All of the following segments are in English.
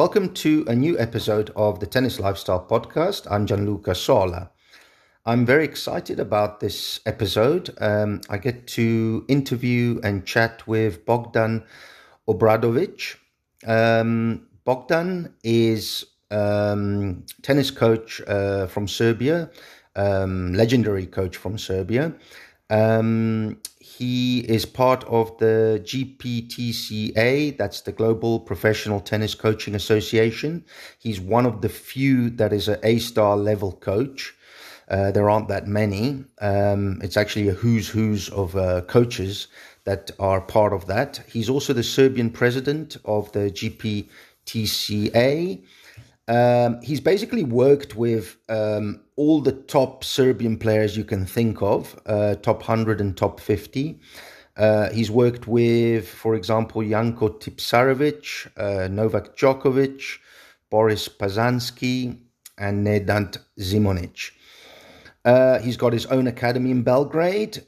Welcome to a new episode of the Tennis Lifestyle Podcast. I'm Gianluca Sola. I'm very excited about this episode. I get to interview and chat with Bogdan Obradovic. Bogdan is tennis coach from Serbia, legendary coach from Serbia. He is part of the GPTCA, that's the Global Professional Tennis Coaching Association. He's one of the few that is an A-star level coach. There aren't that many. It's actually a who's of coaches that are part of that. He's also the Serbian president of the GPTCA. He's basically worked with all the top Serbian players you can think of, top 100 and top 50. He's worked with, for example, Janko Tipsarevic, Novak Djokovic, Boris Pazanski, and Nenad Zimonjić. He's got his own academy in Belgrade,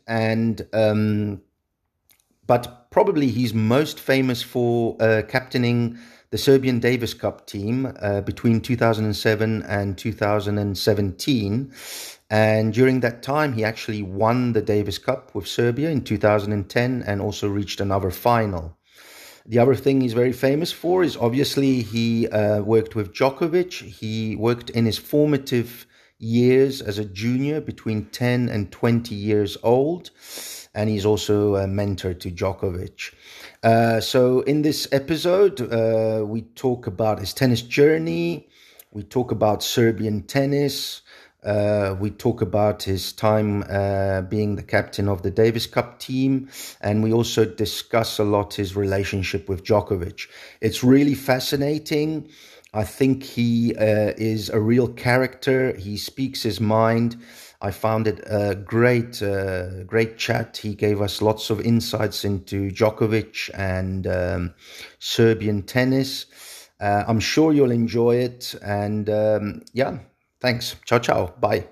but probably he's most famous for captaining the Serbian Davis Cup team between 2007 and 2017. And during that time, he actually won the Davis Cup with Serbia in 2010 and also reached another final. The other thing he's very famous for is obviously he worked with Djokovic. He worked in his formative years as a junior between 10 and 20 years old. And he's also a mentor to Djokovic. So in this episode, we talk about his tennis journey. We talk about Serbian tennis. We talk about his time being the captain of the Davis Cup team. And we also discuss a lot his relationship with Djokovic. It's really fascinating. I think he is a real character. He speaks his mind. I found it a great chat. He gave us lots of insights into Djokovic and Serbian tennis. I'm sure you'll enjoy it. And thanks. Ciao, ciao. Bye.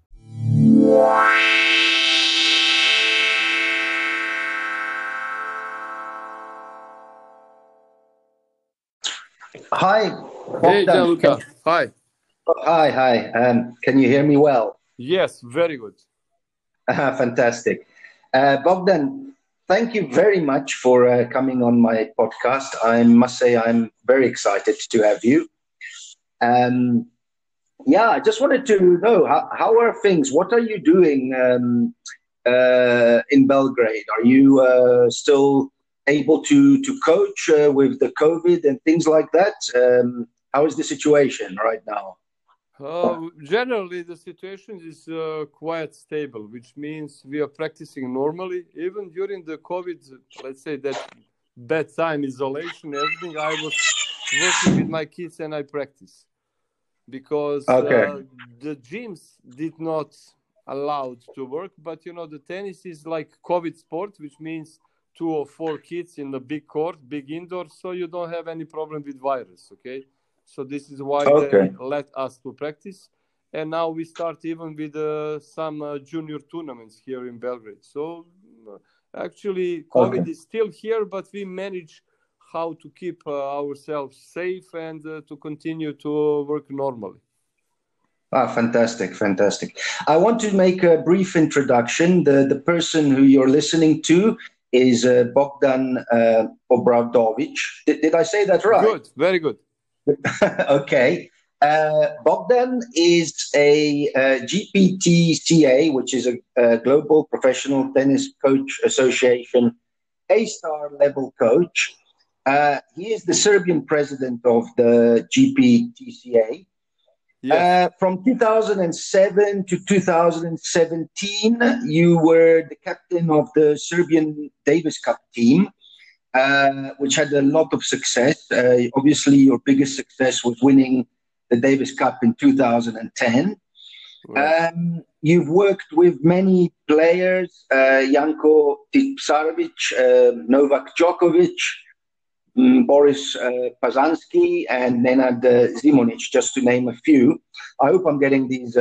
Hi. Hey, Gianluca. Hi. Hi. Can you hear me well? Yes, very good. Fantastic. Bogdan, thank you very much for coming on my podcast. I must say I'm very excited to have you. I just wanted to know, how are things? What are you doing in Belgrade? Are you still able to coach with the COVID and things like that? How is the situation right now? Generally, the situation is quite stable, which means we are practicing normally. Even during the COVID, let's say that bad time, isolation, everything, I was working with my kids and I practice. Because the gyms did not allow to work. But, the tennis is like COVID sport, which means 2 or 4 kids in the big court, big indoor, so you don't have any problem with virus, okay? So this is why they let us to practice. And now we start even with some junior tournaments here in Belgrade. So actually, COVID is still here, but we manage how to keep ourselves safe and to continue to work normally. Fantastic. I want to make a brief introduction. The person who you're listening to is Bogdan Obradovic. Did I say that right? Good, very good. Okay. Bogdan is a GPTCA, which is a Global Professional Tennis Coach Association, A-star level coach. He is the Serbian president of the GPTCA. Yes. From 2007 to 2017, you were the captain of the Serbian Davis Cup team, which had a lot of success. Obviously, your biggest success was winning the Davis Cup in 2010. Right. You've worked with many players, Janko Tipsarevic, Novak Djokovic, Boris Pazanski, and Nenad Zimonjić, just to name a few. I hope I'm getting these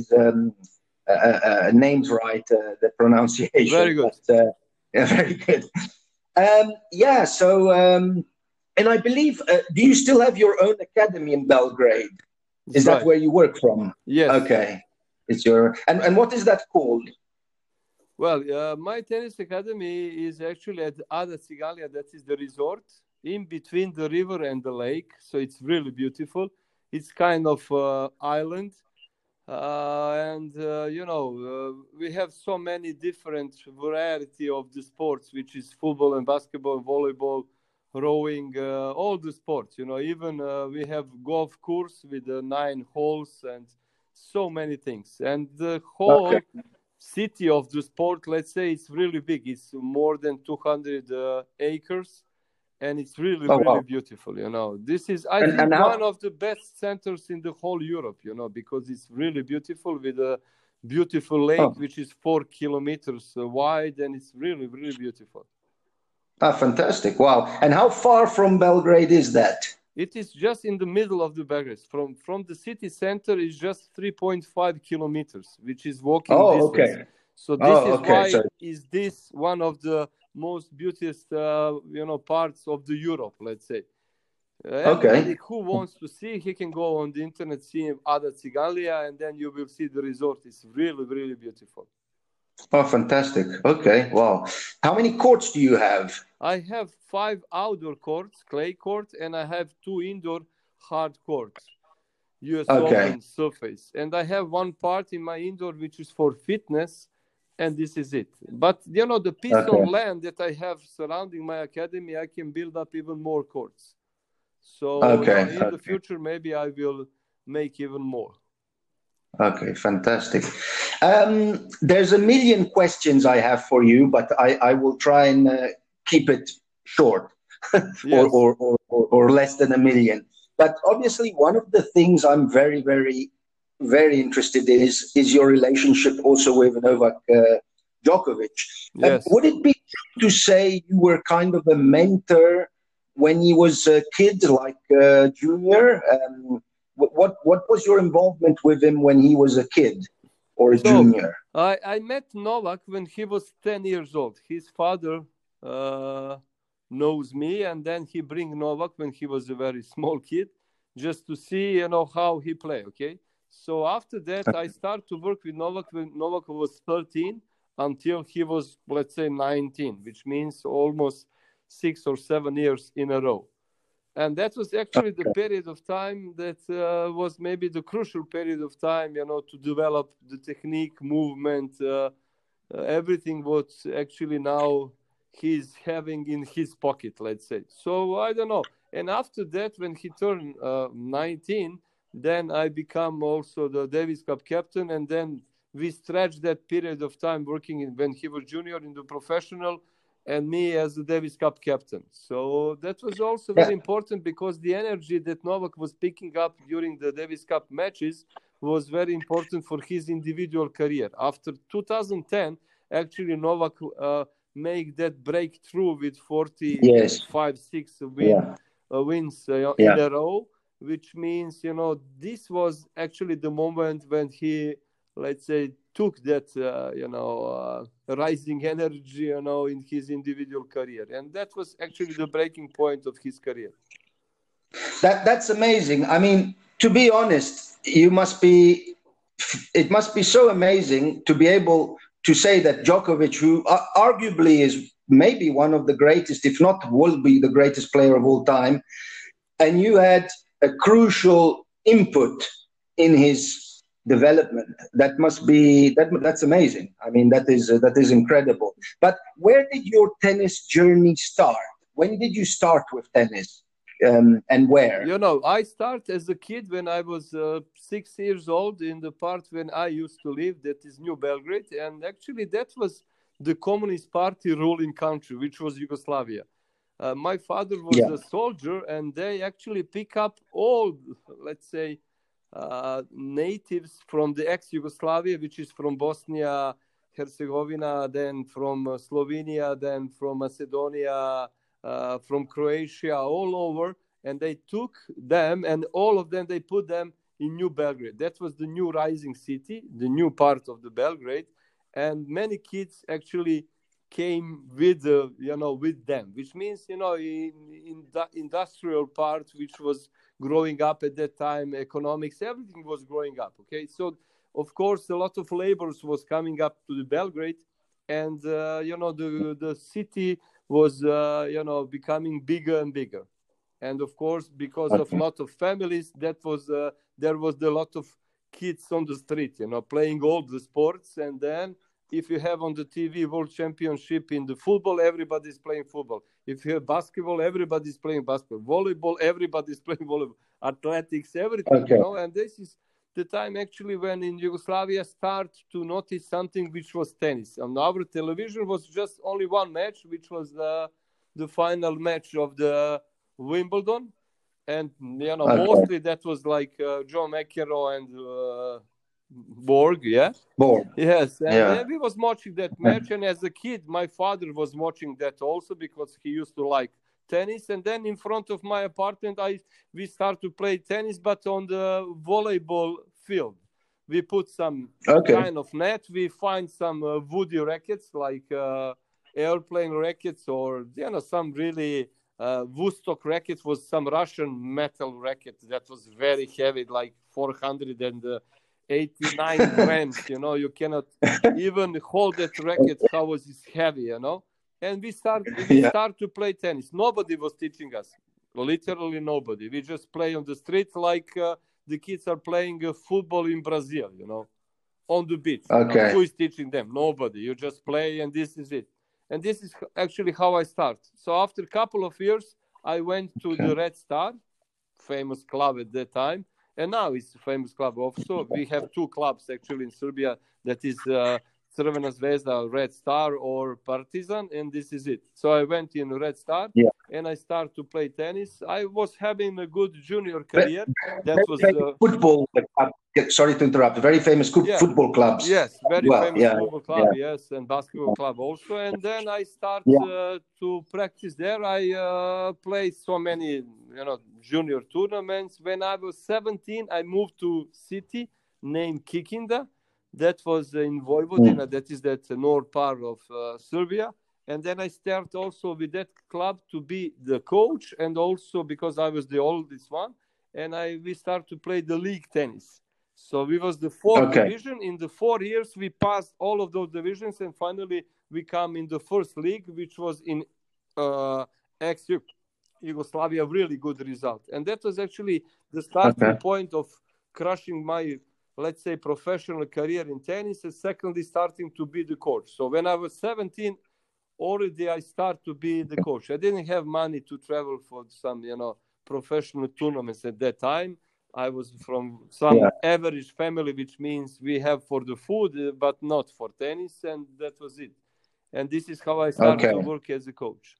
names right, the pronunciation. Very good. But, very good. So And I believe, do you still have your own academy in Belgrade? Is that Right. where you work from? Yes. Okay. It's your, and what is that called? Well, my tennis academy is actually at Ada Cigalia. That is the resort in between the river and the lake. So it's really beautiful. It's kind of island. We have so many different variety of the sports, which is football and basketball, volleyball, rowing, all the sports. Even we have golf course with 9 holes and so many things. And the whole city of the sport, let's say, it's really big. It's more than 200 acres. And it's really, really beautiful, This is, I think, one of the best centers in the whole Europe, because it's really beautiful with a beautiful lake, which is 4 kilometers wide, and it's really, really beautiful. Fantastic. Wow. And how far from Belgrade is that? It is just in the middle of the Belgrade. From the city center is just 3.5 kilometers, which is walking distance. Okay. So this is why is this one of the most beautiful, parts of the Europe, let's say. Everybody who wants to see, he can go on the internet, see Ada Cigalia, and then you will see the resort. It's really, really beautiful. Oh, fantastic. Okay, wow. How many courts do you have? I have 5 outdoor courts, clay courts, and I have 2 indoor hard courts, US Open surface. And I have one part in my indoor, which is for fitness, and this is it. But, the piece of land that I have surrounding my academy, I can build up even more courts. So in the future, maybe I will make even more. Okay, fantastic. There's a million questions I have for you, but I will try and keep it short or less than a million. But obviously, one of the things I'm very, very very interested in is your relationship also with Novak Djokovic. Yes. Would it be true to say you were kind of a mentor when he was a kid, like junior? What was your involvement with him when he was a kid or a junior? I met Novak when he was 10 years old. His father knows me, and then he bring Novak when he was a very small kid, just to see how he play. Okay. So after that, I started to work with Novak when Novak was 13 until he was, let's say, 19, which means almost 6 or 7 years in a row. And that was actually the period of time that was maybe the crucial period of time, to develop the technique, movement, everything what actually now he's having in his pocket, let's say. So I don't know. And after that, when he turned 19, then I become also the Davis Cup captain, and then we stretched that period of time working when he was junior in the professional, and me as the Davis Cup captain. So that was also very important, because the energy that Novak was picking up during the Davis Cup matches was very important for his individual career. After 2010, actually Novak made that breakthrough with 45-6 wins in a row, which means, this was actually the moment when he, let's say, took that, rising energy, in his individual career. And that was actually the breaking point of his career. That's amazing. I mean, to be honest, it must be so amazing to be able to say that Djokovic, who arguably is maybe one of the greatest, if not will be the greatest player of all time, and you had a crucial input in his development. That's amazing. I mean, that is incredible. But where did your tennis journey start? When did you start with tennis, and where? I started as a kid when I was 6 years old in the part when I used to live, that is New Belgrade, and actually that was the Communist Party ruling country, which was Yugoslavia. My father was a soldier, and they actually pick up all, let's say, natives from the ex-Yugoslavia, which is from Bosnia, Herzegovina, then from Slovenia, then from Macedonia, from Croatia, all over. And they took them, and all of them, they put them in New Belgrade. That was the new rising city, the new part of the Belgrade. And many kids actually came with with them, which means in the industrial part, which was growing up at that time, economics, everything was growing up. Okay, so of course a lot of laborers was coming up to the Belgrade, and the city was becoming bigger and bigger. And of course, because of a lot of families, there was a lot of kids on the street, playing all the sports. And then if you have on the TV World Championship in the football, everybody's playing football. If you have basketball, everybody's playing basketball. Volleyball, everybody's playing volleyball. Athletics, everything, And this is the time actually when in Yugoslavia start to notice something which was tennis. On our television was just only one match, which was the final match of the Wimbledon, and mostly that was like Joe McEnroe and Borg, Borg. Yes, and we was watching that match, and as a kid, my father was watching that also because he used to like tennis. And then in front of my apartment, we start to play tennis, but on the volleyball field. We put some kind of net. We find some woody rackets, like airplane rackets, or some really. Vostok racket was some Russian metal racket that was very heavy, like 489 grams. You cannot even hold that racket. How was it heavy? And we start to play tennis. Nobody was teaching us, literally nobody. We just play on the street like the kids are playing football in Brazil. On the beach. Who is teaching them? Nobody. You just play, and this is it. And this is actually how I start. So after a couple of years, I went to the Red Star, famous club at that time. And now it's a famous club also. We have two clubs actually in Serbia. That is Crvena Zvezda, Red Star, or Partizan. And this is it. So I went in Red Star and I started to play tennis. I was having a good junior career. That was football. Sorry to interrupt. Very famous football clubs. Yes, very famous football club. Yes, and basketball club also. And then I started to practice there. I played so many, junior tournaments. When I was 17, I moved to city named Kikinda. That was in Vojvodina. That is that north part of Serbia. And then I started also with that club to be the coach, and also because I was the oldest one, and we started to play the league tennis. So we was the fourth division. In the 4 years, we passed all of those divisions, and finally we come in the first league, which was in ex-Yugoslavia, really good result. And that was actually the starting point of crushing my, let's say, professional career in tennis, and secondly, starting to be the coach. So when I was 17, already I started to be the coach. I didn't have money to travel for some, professional tournaments at that time. I was from some average family, which means we have for the food, but not for tennis, and that was it. And this is how I started to work as a coach.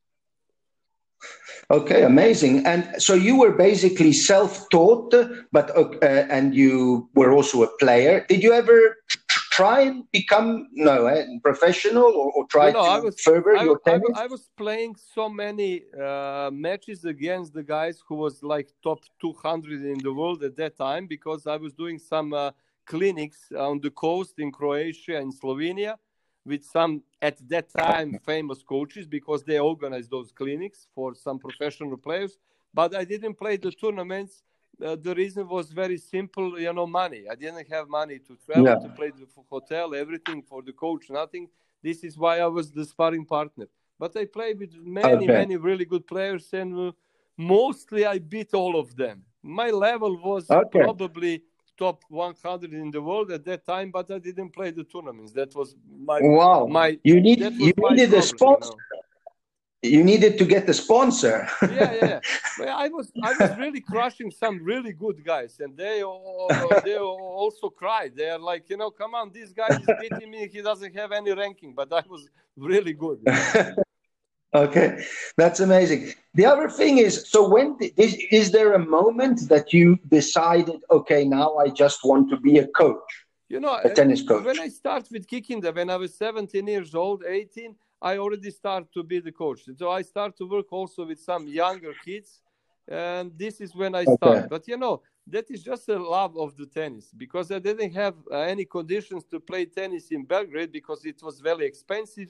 Okay, amazing. And so you were basically self-taught, but and you were also a player. Did you ever try and become professional or try to further your tennis? I was playing so many matches against the guys who was like top 200 in the world at that time, because I was doing some clinics on the coast in Croatia and Slovenia with some, at that time, famous coaches, because they organized those clinics for some professional players. But I didn't play the tournaments. The reason was very simple, money. I didn't have money to travel, to play the hotel, everything for the coach, nothing. This is why I was the sparring partner. But I played with many really good players, and mostly I beat all of them. My level was probably top 100 in the world at that time, but I didn't play the tournaments. That was my You needed a sponsor. You needed to get the sponsor. But I was really crushing some really good guys, and they also cried. They are like, come on, this guy is beating me. He doesn't have any ranking, but I was really good. Okay, that's amazing. The other thing is, so is there a moment that you decided, okay, now I just want to be a coach, a tennis coach? When I started with Kikinda, when I was 17 years old, 18, I already started to be the coach. So I started to work also with some younger kids, and this is when I started. But that is just a love of the tennis, because I didn't have any conditions to play tennis in Belgrade, because it was very expensive.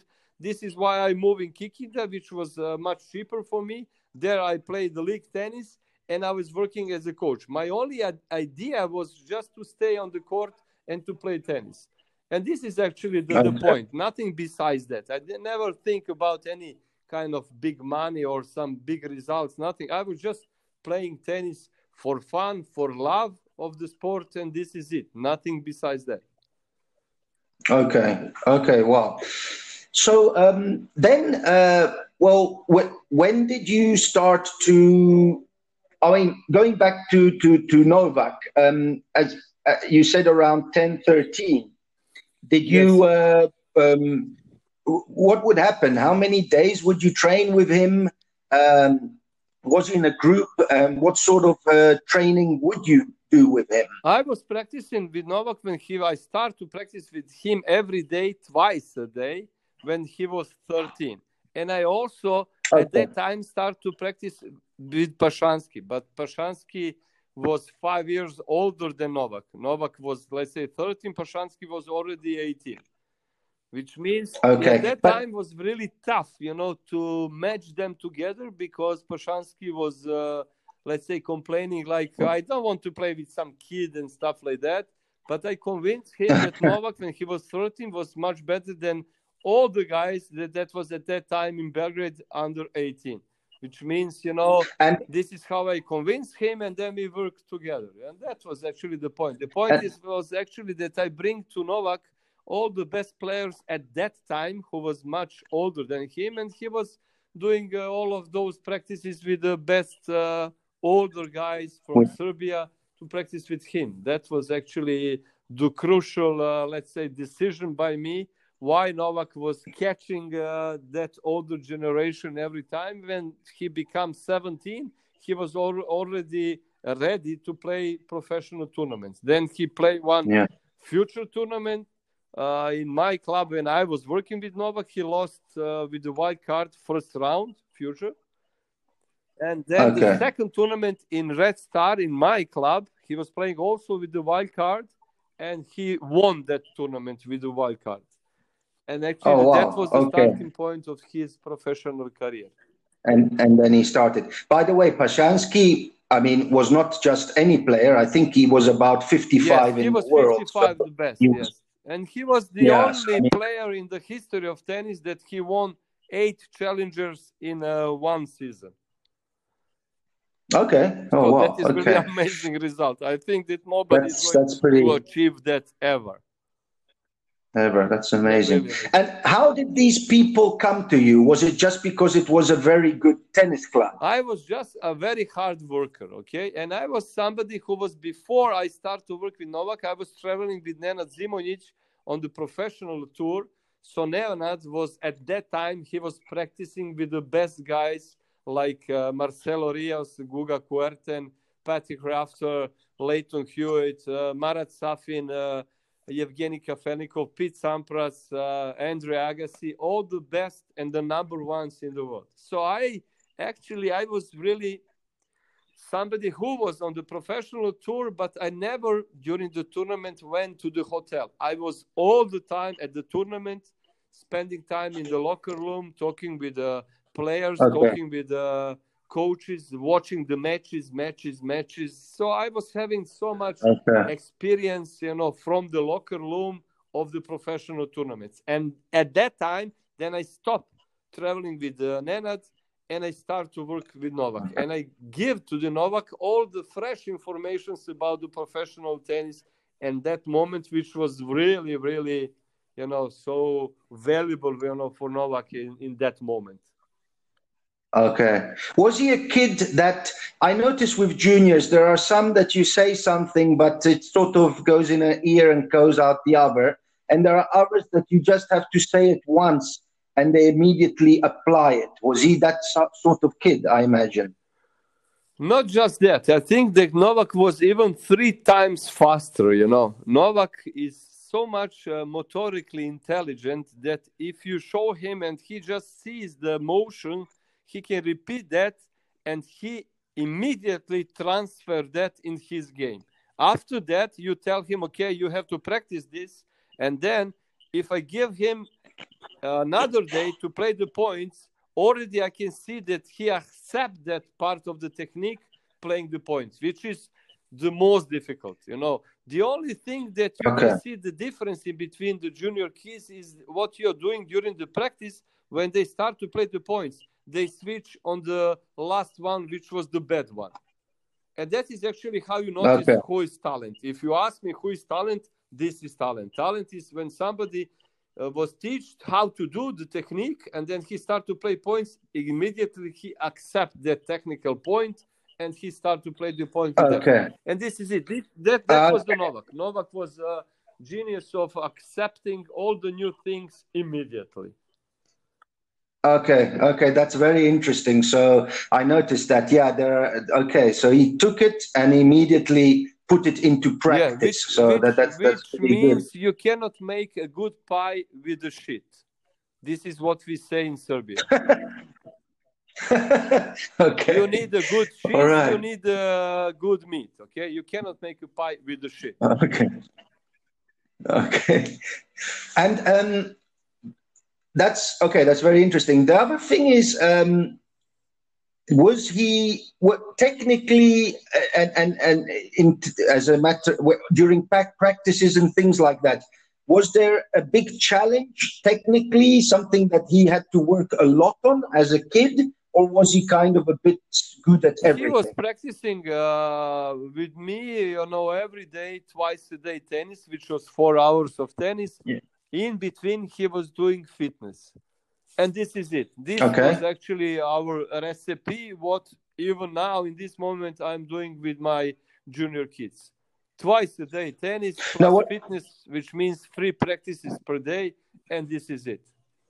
This is why I moved in Kikinda, which was much cheaper for me. There I played the league tennis, and I was working as a coach. My only idea was just to stay on the court and to play tennis. And this is actually the point. Nothing besides that. I never think about any kind of big money or some big results. Nothing. I was just playing tennis for fun, for love of the sport, and this is it. Nothing besides that. Okay. Wow. So when did you start to? I mean, going back to Novak, as you said, around 10, 13. Did you? What would happen? How many days would you train with him? Was he in a group? What sort of training would you do with him? I was practicing with Novak when I started to practice with him every day, twice a day, when he was 13. And I also, at that time, started to practice with Pashansky. But Pashansky was 5 years older than Novak. Novak was, let's say, 13. Pashansky was already 18. Which means at that time was really tough, to match them together, because Pashansky was, let's say, complaining like, I don't want to play with some kid and stuff like that. But I convinced him that Novak, when he was 13, was much better than all the guys that was at that time in Belgrade under 18. Which means, this is how I convinced him, and then we worked together. And that was actually the point. The point was actually that I bring to Novak all the best players at that time who was much older than him, and he was doing all of those practices with the best older guys from Serbia to practice with him. That was actually the crucial, let's say, decision by me, why Novak was catching that older generation every time. When he became 17, he was already ready to play professional tournaments. Then he played one future tournament in my club when I was working with Novak. He lost with the wild card first round, future. And then the second tournament in Red Star in my club, he was playing also with the wild card, and he won that tournament with the wild card. And actually that was the starting point of his professional career. And then he started. By the way, Pashansky, I mean, was not just any player. I think he was about 55 in the world. He was 55 the best, yes. And he was the only player in the history of tennis that he won 8 challengers in one season. Okay. That is really amazing result. I think that nobody is going to achieve that ever. That's amazing. And how did these people come to you? Was it just because it was a very good tennis club? I was just a very hard worker, okay? And I was somebody who was, before I started to work with Novak, I was traveling with Nenad Zimonjic on the professional tour. So Nenad was, at that time, he was practicing with the best guys like Marcelo Rios, Guga Kuerten, Patrick Rafter, Leighton Hewitt, Marat Safin, Evgeny Kafelnikov, Pete Sampras, Andre Agassi, all the best and the number ones in the world. So I was really somebody who was on the professional tour, but I never during the tournament went to the hotel. I was all the time at the tournament, spending time in the locker room, talking with the players, talking with the coaches, watching the matches. So I was having so much experience, from the locker room of the professional tournaments. And at that time, then I stopped traveling with Nenad, and I started to work with Novak. And I give to the Novak all the fresh information about the professional tennis and that moment, which was really, really, so valuable, for Novak in that moment. Okay. Was he a kid that, I notice with juniors, there are some that you say something, but it sort of goes in an ear and goes out the other. And there are others that you just have to say it once and they immediately apply it. Was he that sort of kid, I imagine? Not just that. I think that Novak was even 3 times faster, Novak is so much motorically intelligent that if you show him and he just sees the motion, he can repeat that, and he immediately transfer that in his game. After that, you tell him, okay, you have to practice this. And then if I give him another day to play the points, already I can see that he accepts that part of the technique playing the points, which is the most difficult. The only thing that you can see the difference in between the junior kids is what you're doing during the practice. When they start to play the points, they switch on the last one, which was the bad one. And that is actually how you notice who is talent. If you ask me who is talent, this is talent. Talent is when somebody was taught how to do the technique, and then he start to play points. Immediately he accept that technical point, and he start to play the point. And this is it. That was the Novak. Novak was a genius of accepting all the new things immediately. Okay, that's very interesting. So I noticed that, so he took it and immediately put it into practice. Which means good. You cannot make a good pie with the shit. This is what we say in Serbia. Okay. You need a good cheese, you need a good meat, okay? You cannot make a pie with the shit. Okay. And that's very interesting. The other thing is, was he technically and as a matter during practices and things like that? Was there a big challenge technically, something that he had to work a lot on as a kid, or was he kind of a bit good at everything? He was practicing with me, every day, twice a day tennis, which was 4 hours of tennis. Yeah. In between, he was doing fitness. And this is it. This was actually our recipe, what even now, in this moment, I'm doing with my junior kids. Twice a day, tennis plus fitness, which means 3 practices per day, and this is it.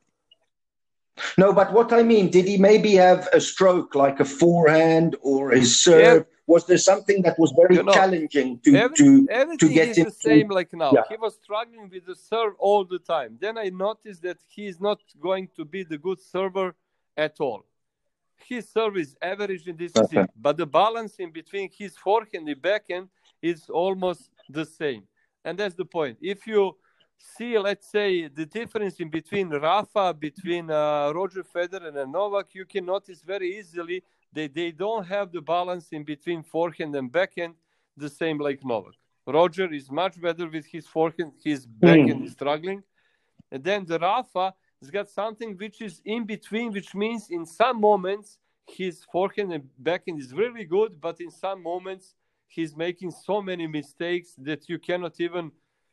No, but what I mean, did he maybe have a stroke, like a forehand or his serve? Was there something that was very challenging to get into? Everything is the same like now. Yeah. He was struggling with the serve all the time. Then I noticed that he is not going to be the good server at all. His serve is average in this season, but the balance in between his forehand and backhand is almost the same. And that's the point. If you see, let's say, the difference in between Rafa, between Roger Federer and Novak, you can notice very easily that they don't have the balance in between forehand and backhand the same like Novak. Roger is much better with his forehand, his backhand is struggling. And then the Rafa has got something which is in between, which means in some moments his forehand and backhand is really good, but in some moments he's making so many mistakes that you cannot even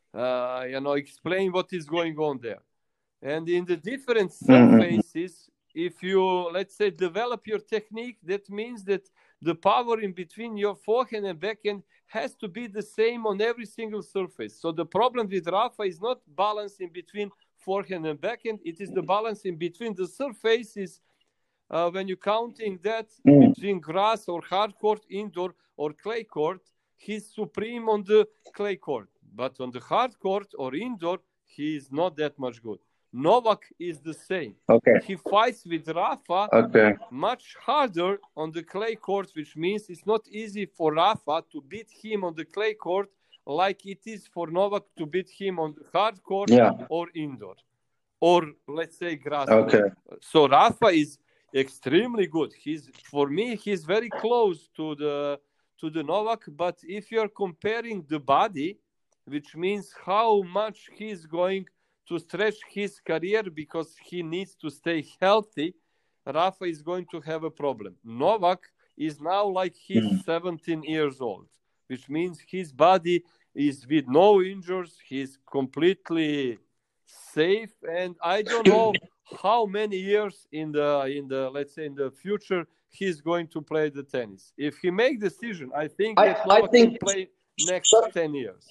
explain what is going on there. And in the different surfaces, if you, let's say, develop your technique, that means that the power in between your forehand and backhand has to be the same on every single surface. So the problem with Rafa is not balance in between forehand and backhand. It is the balance in between the surfaces. When you're counting that between grass or hard court, indoor or clay court, he's supreme on the clay court. But on the hard court or indoor, he is not that much good. Novak is the same. He fights with Rafa much harder on the clay court, which means it's not easy for Rafa to beat him on the clay court like it is for Novak to beat him on the hard court or indoor. Or, let's say, grass court. So Rafa is extremely good. For me, he's very close to the Novak. But if you're comparing the body, which means how much he's going to stretch his career because he needs to stay healthy, Rafa is going to have a problem. Novak is now like he's 17 years old, which means his body is with no injuries. He's completely safe, and I don't know how many years in the let's say in the future he's going to play the tennis. If he make decision, I think that Novak can play next 10 years.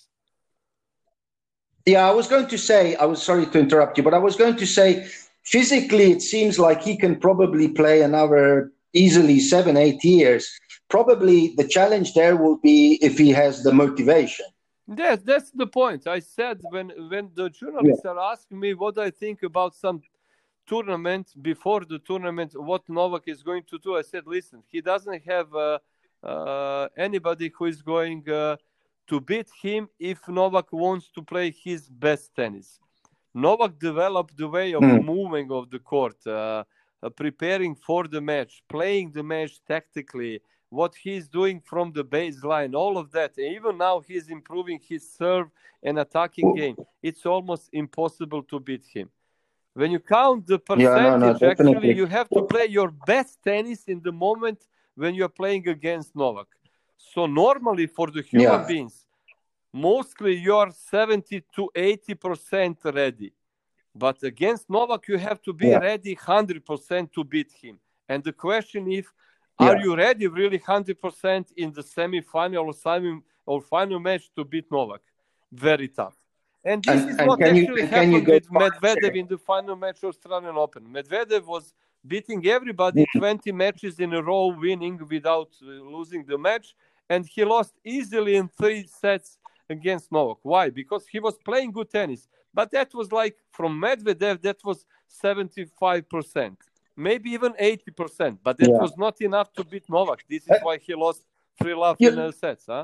Yeah, I was sorry to interrupt you, but I was going to say, physically, it seems like he can probably play another easily 7-8 years. Probably the challenge there will be if he has the motivation. Yes, that's the point. I said when the journalists are asking me what I think about some tournament, before the tournament, what Novak is going to do, I said, listen, he doesn't have anybody who is going to beat him if Novak wants to play his best tennis. Novak developed the way of moving of the court, preparing for the match, playing the match tactically, what he's doing from the baseline, all of that. Even now he's improving his serve and attacking game. It's almost impossible to beat him. When you count the percentage, actually, you have to play your best tennis in the moment when you're playing against Novak. So normally for the human beings, mostly you're 70 to 80% ready. But against Novak, you have to be ready 100% to beat him. And the question is, are you ready really 100% in the semi-final or final match to beat Novak? Very tough. And this is what actually happened with Medvedev in the final match of Australian Open. Medvedev was beating everybody 20 matches in a row, winning without losing the match. And he lost easily in 3 sets against Novak. Why? Because he was playing good tennis. But that was like, from Medvedev, that was 75%. Maybe even 80%. But that was not enough to beat Novak. This is why he lost 3 love in sets, huh?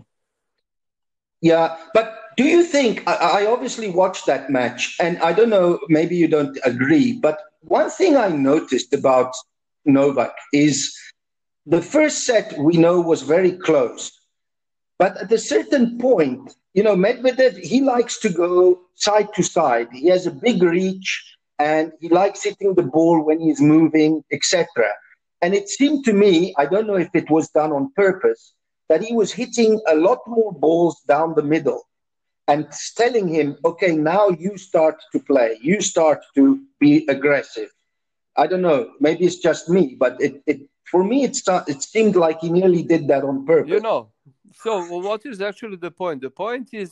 Yeah, but do you think, I obviously watched that match, and I don't know, maybe you don't agree, but one thing I noticed about Novak is the first set we know was very close. But at a certain point, Medvedev, he likes to go side to side. He has a big reach, and he likes hitting the ball when he's moving, etc. And it seemed to me, I don't know if it was done on purpose, that he was hitting a lot more balls down the middle and telling him, okay, now you start to play. You start to be aggressive. I don't know. Maybe it's just me, but for me, it seemed like he nearly did that on purpose. So what is actually the point? The point is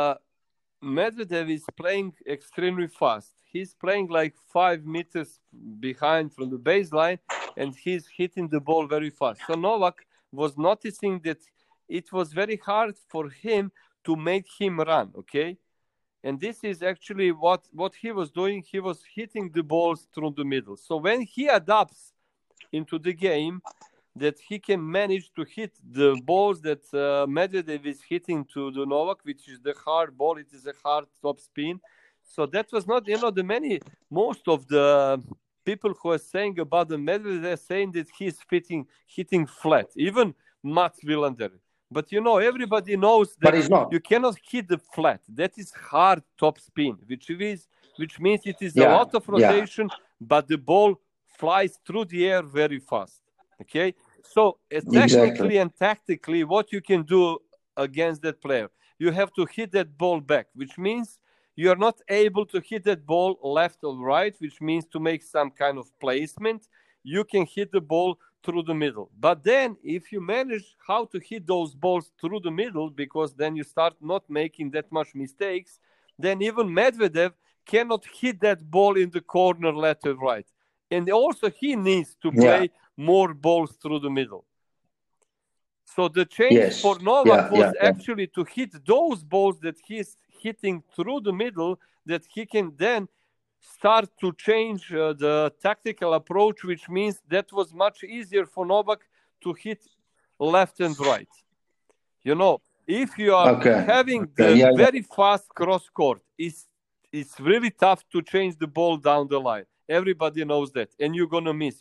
Medvedev is playing extremely fast. He's playing like 5 meters behind from the baseline, and he's hitting the ball very fast. So Novak was noticing that it was very hard for him to make him run, okay? And this is actually what he was doing. He was hitting the balls through the middle. So when he adapts into the game, that he can manage to hit the balls that Medvedev is hitting to the Novak, which is the hard ball. It is a hard top spin. So that was not, most of the people who are saying about the Medvedev saying that he's hitting flat, even Mats Wilander. But everybody knows that you cannot hit the flat. That is hard top spin, which means it is a lot of rotation, but the ball flies through the air very fast. Okay, so technically and tactically, what you can do against that player, you have to hit that ball back, which means you are not able to hit that ball left or right, which means to make some kind of placement. You can hit the ball through the middle. But then if you manage how to hit those balls through the middle, because then you start not making that much mistakes, then even Medvedev cannot hit that ball in the corner left or right. And also he needs to play more balls through the middle. So the change for Novak was actually to hit those balls that he's hitting through the middle, that he can then start to change the tactical approach, which means that was much easier for Novak to hit left and right. If you are having the very fast cross court, it's really tough to change the ball down the line. Everybody knows that. And you're going to miss.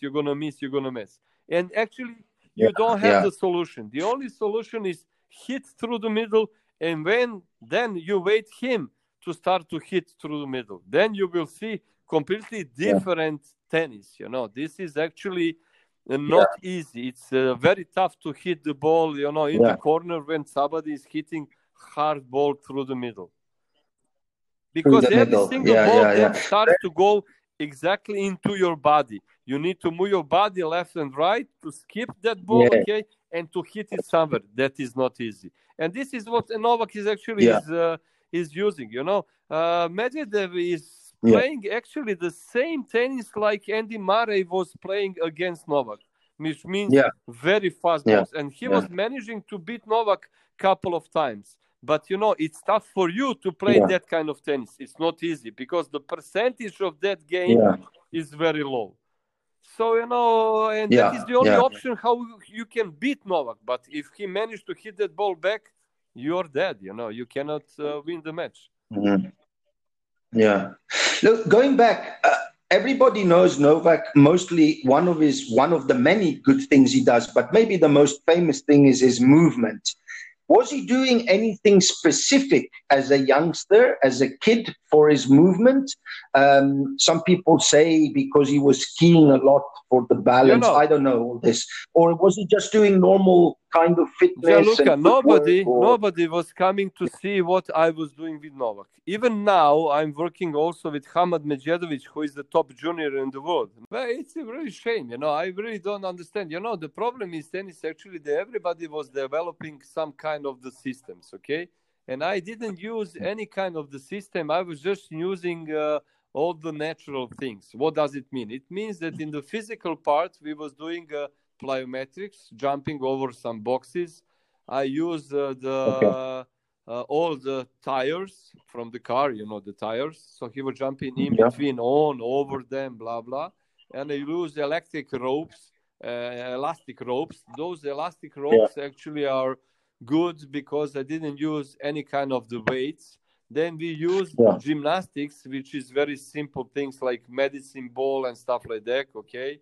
And actually, you don't have the solution. The only solution is hit through the middle, and then you wait him to start to hit through the middle. Then you will see completely different tennis. This is actually not easy. It's very tough to hit the ball, in the corner when somebody is hitting hard ball through the middle. Because every single ball then starts to go exactly into your body. You need to move your body left and right to skip that ball, and to hit it somewhere. That is not easy. And this is what Novak is actually is using. Medvedev is playing actually the same tennis like Andy Murray was playing against Novak, which means very fast balls. And he was managing to beat Novak a couple of times. But, it's tough for you to play that kind of tennis. It's not easy because the percentage of that game is very low. So, and that is the only option how you can beat Novak. But if he managed to hit that ball back, you're dead. You cannot win the match. Mm-hmm. Yeah. Look, going back, everybody knows Novak. Mostly, one of the many good things he does, but maybe the most famous thing is his movement. Was he doing anything specific as a youngster, as a kid, for his movement? Some people say because he was skiing a lot for the You balance. know, I don't know all this. Or was he just doing normal kind of fitness Gianluca, and footwork? Or nobody was coming to see what I was doing with Novak. Even now, I'm working also with Hamad Medjedovic, who is the top junior in the world. But it's a really shame, I really don't understand. The problem is tennis actually that everybody was developing some kind of the systems, okay? And I didn't use any kind of the system. I was just using all the natural things. What does it mean? It means that in the physical part, we was doing plyometrics, jumping over some boxes. I use okay, all the tires from the car, the tires. So he was jumping in yeah, between, on, over them, blah, blah. And I use electric ropes, elastic ropes. Those elastic yeah, ropes actually are good because I didn't use any kind of the weights. Then we used yeah. gymnastics, which is very simple things like medicine ball and stuff like that, okay?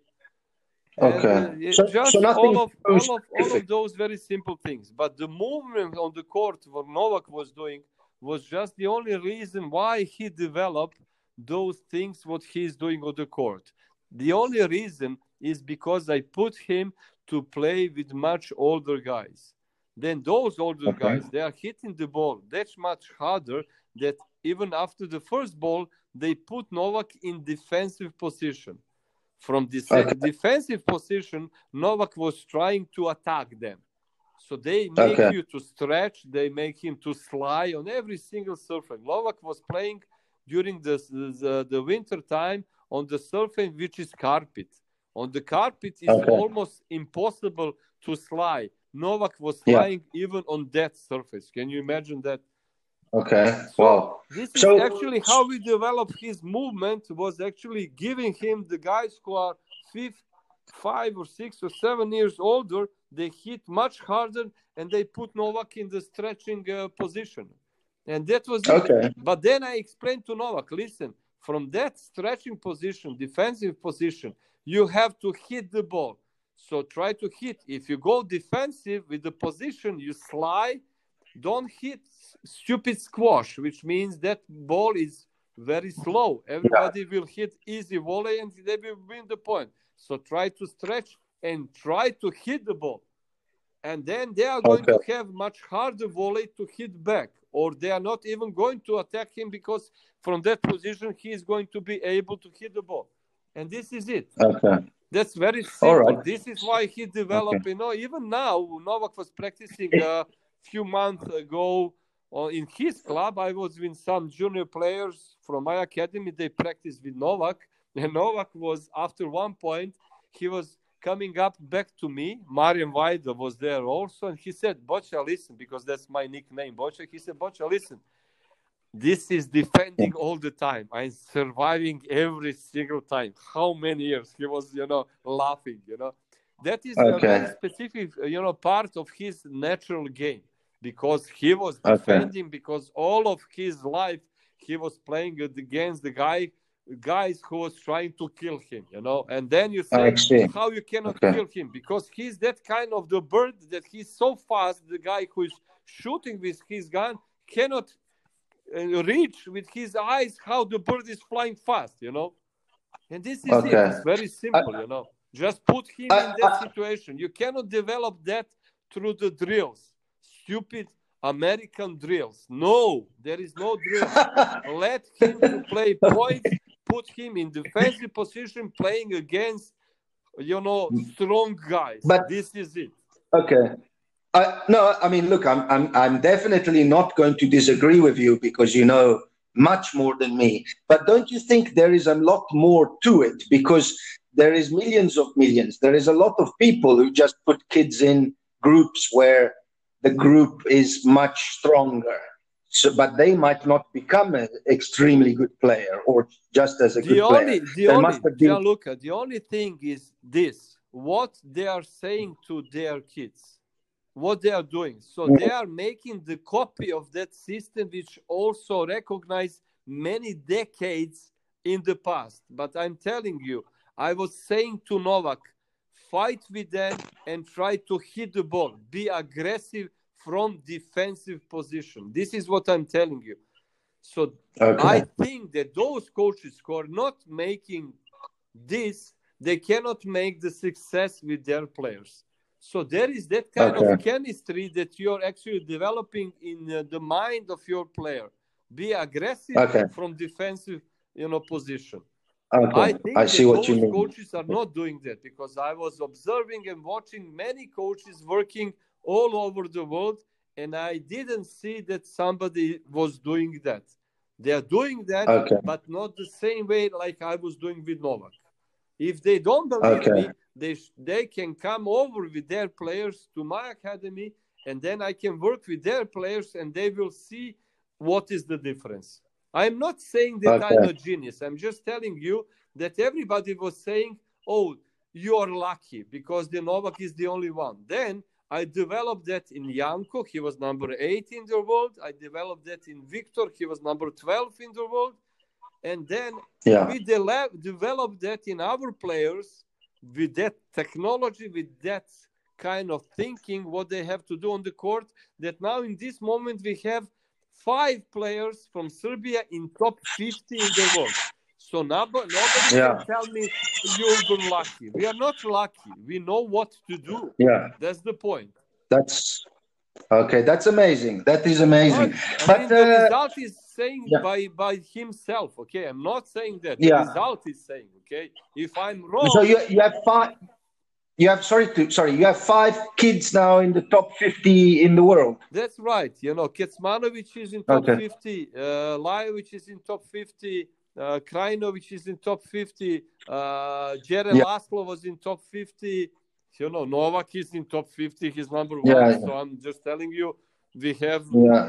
And Okay. So just nothing too all specific. of those very simple things. But the movement on the court, what Novak was doing, was just the only reason why he developed those things what he's doing on the court. The only reason is because I put him to play with much older guys. Then those older Okay. guys, they are hitting the ball that much harder that even after the first ball, they put Novak in defensive position. From this Okay. defensive position, Novak was trying to attack them. So they make Okay. you to stretch, they make him to slide on every single surface. Novak was playing during the winter time on the surface which is carpet. On the carpet is Okay. almost impossible to slide. Novak was Yeah. flying even on that surface. Can you imagine that? Okay. So Wow. this is So actually how we developed his movement, was actually giving him the guys who are 5 or 6 or 7 years older, they hit much harder and they put Novak in the stretching position. And that was it. okay. But then I explained to Novak, listen, from that stretching position, defensive position, you have to hit the ball. So try to hit. If you go defensive with the position, you slide, don't hit stupid squash, which means that ball is very slow. Everybody will hit easy volley and they will win the point. So try to stretch and try to hit the ball. And then they are going Okay. to have much harder volley to hit back, or they are not even going to attack him because from that position he is going to be able to hit the ball. And this is it. Okay. That's very All simple. right. This is why he developed, even now, Novak was practicing a few months ago in his club. I was with some junior players from my academy. They practiced with Novak. And Novak was, after one point, he was coming up back to me. Marian Vajda was there also. And he said, Bocha, listen, because that's my nickname, Bocha. He said, Bocha, listen. This is defending all the time. I'm surviving every single time. How many years? He was, laughing, That is a very Okay. specific, part of his natural game, because he was Okay. defending, because all of his life he was playing against the guys who was trying to kill him, And then you I say, see. how you cannot Okay. kill him? Because he's that kind of the bird that he's so fast, the guy who is shooting with his gun cannot reach with his eyes how the bird is flying fast, And this is it. Okay. It's very simple, Just put him in that situation. You cannot develop that through the drills. Stupid American drills. No, there is no drill. Let him to play points, put him in defensive position, playing against, strong guys. But This is it. okay. No, I mean, look, I'm definitely not going to disagree with you because you know much more than me. But don't you think there is a lot more to it? Because there is millions of millions. There is a lot of people who just put kids in groups where the group is much stronger. So, but they might not become an extremely good player or just as a good player. There must have been. Gianluca, the only thing is this: what they are saying to their kids. What they are doing. So they are making the copy of that system which also recognize many decades in the past. But I'm telling you, I was saying to Novak, fight with them and try to hit the ball. Be aggressive from defensive position. This is what I'm telling you. So I think that those coaches who are not making this, they cannot make the success with their players. So there is that kind of chemistry that you're actually developing in the mind of your player. Be aggressive from defensive, position. I think I see what you those mean. coaches are not doing that, because I was observing and watching many coaches working all over the world, and I didn't see that somebody was doing that. They are doing that, but not the same way like I was doing with Novak. If they don't believe me, they can come over with their players to my academy, and then I can work with their players, and they will see what is the difference. I'm not saying that I'm a genius. I'm just telling you that everybody was saying, oh, you are lucky because the Novak is the only one. Then I developed that in Janko. He was number 8 in the world. I developed that in Victor. He was number 12 in the world. And then we developed that in our players with that technology, with that kind of thinking, what they have to do on the court, that now in this moment we have 5 players from Serbia in top 50 in the world. So nobody can tell me you're lucky. We are not lucky. We know what to do. Yeah. That's the point. That's amazing. That is amazing. But the result is saying by himself, okay? I'm not saying that. The result is saying, okay? If I'm wrong... So you have 5... You have 5 kids now in the top 50 in the world. That's right. Kecmanovic is in top 50. Lajovic is in top 50. Krajinovic is in top 50. Jere Laslo was in top 50. Novak is in top 50. He's number 1. So I'm just telling you, we have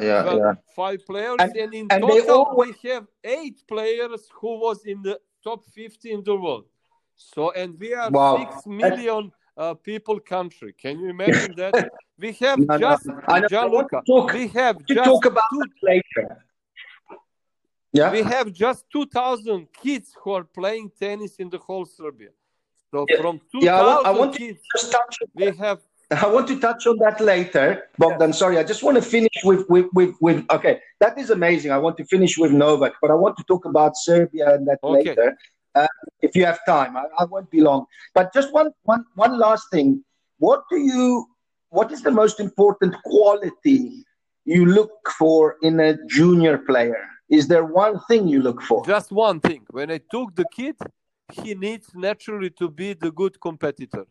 5 players. And in total, we have 8 players who was in the top 50 in the world. So, and we are 6 million people country. Can you imagine that? We have Gianluca. We have just talk about that later. Yeah. We have just 2,000 kids who are playing tennis in the whole Serbia. So from 2,000 kids, we have. I want to touch on that later, Bogdan. Sorry, I just want to finish with. Okay, that is amazing. I want to finish with Novak, but I want to talk about Serbia and that later. If you have time, I won't be long. But just one last thing. What is the most important quality you look for in a junior player? Is there one thing you look for? Just one thing. When I took the kid, he needs naturally to be the good competitor.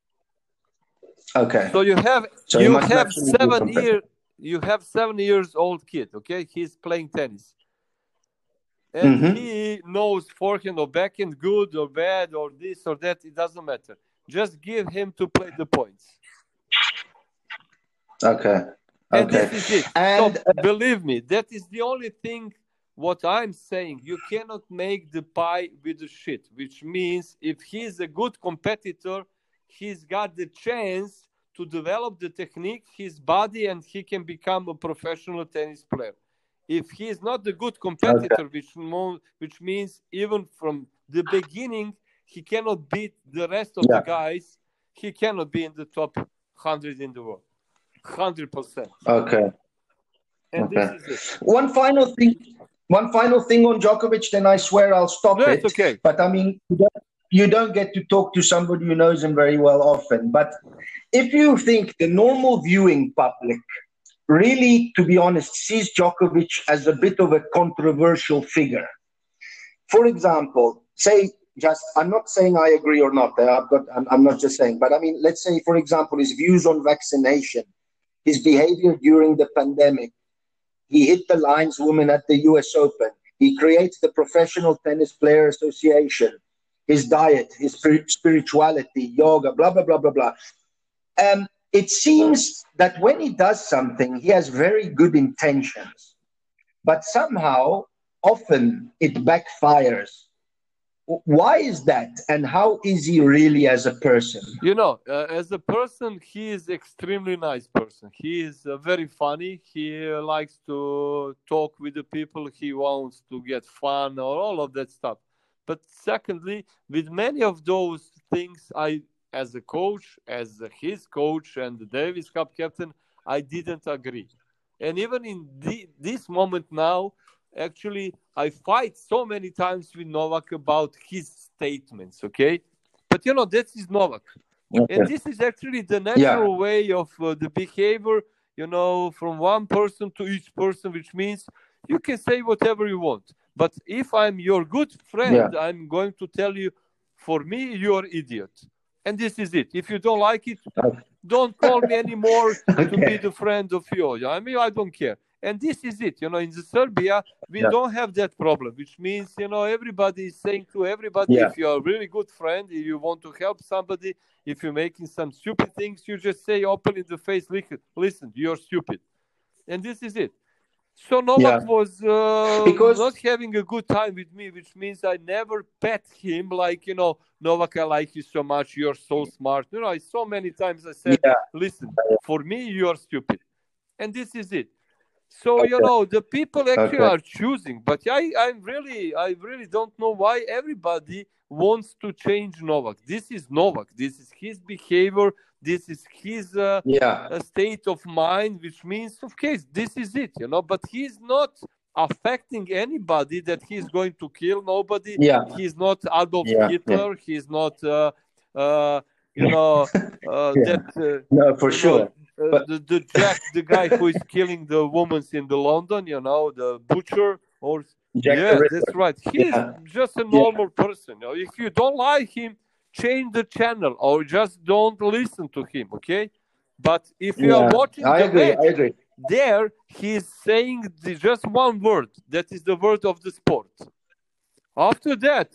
Okay. So you have 7 years old kid. Okay, he's playing tennis. And he knows forehand or backhand, good or bad or this or that. It doesn't matter. Just give him to play the points. Okay. And this is it. And so, believe me, that is the only thing what I'm saying. You cannot make the pie with the shit, which means if he's a good competitor, he's got the chance to develop the technique, his body, and he can become a professional tennis player. If he is not a good competitor, which means even from the beginning, he cannot beat the rest of the guys, he cannot be in the top 100 in the world. 100%. Okay. And this is it. One final thing on Djokovic, then I swear I'll stop it. Okay. But I mean, you don't get to talk to somebody who knows him very well often. But if you think the normal viewing public really, to be honest, sees Djokovic as a bit of a controversial figure. For example, I'm not saying I agree or not. I'm not just saying, but I mean, let's say, for example, his views on vaccination, his behavior during the pandemic. He hit the lineswoman at the US Open. He creates the Professional Tennis Player Association. His diet, his spirituality, yoga, blah, blah, blah, blah, blah. It seems that when he does something, he has very good intentions, but somehow, often it backfires. why is that, and how is he really as a person? You know, as a person, he is extremely nice person. He is very funny. He likes to talk with the people. He wants to get fun or all of that stuff. But secondly, with many of those things, I, as a coach, as his coach and the Davis Cup captain, I didn't agree. And even in this moment now, actually, I fight so many times with Novak about his statements, okay? But, you know, that is Novak. Okay. And this is actually the natural way of the behavior, you know, from one person to each person, which means you can say whatever you want. But if I'm your good friend, I'm going to tell you, for me, you're idiot. And this is it. If you don't like it, don't call me anymore to be the friend of you. I mean, I don't care. And this is it. You know, in Serbia, we don't have that problem, which means, you know, everybody is saying to everybody, if you're a really good friend, if you want to help somebody, if you're making some stupid things, you just say open in the face, listen, you're stupid. And this is it. So Novak was not having a good time with me, which means I never pet him like, you know, Novak, I like you so much, you're so smart. You know, so many times I said, listen, for me, you're stupid. And this is it. So, you know, the people actually are choosing. But I really don't know why everybody wants to change Novak. This is Novak. This is his behavior. This is his state of mind, which means, of course, this is it, you know. But he's not affecting anybody that he's going to kill nobody. He's not Adolf Hitler. He's not, you know, no, for sure. The Jack, the guy who is killing the women in the London, you know, the butcher, or Jack that's right. He's just a normal person. You know? If you don't like him, change the channel or just don't listen to him. Okay, but if you are watching the match, there he's saying just one word. That is the word of the sport. After that,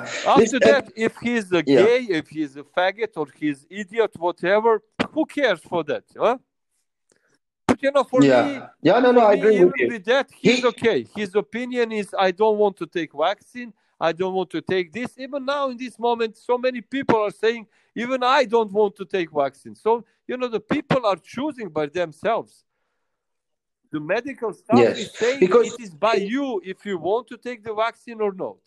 if he's a gay, if he's a faggot or he's idiot, whatever, who cares for that? Huh? But you know, for me, I agree with you. With that, he's okay. His opinion is, I don't want to take vaccine. I don't want to take this. Even now, in this moment, so many people are saying, even I don't want to take vaccine. So, you know, the people are choosing by themselves. The medical staff is saying it is by you if you want to take the vaccine or not.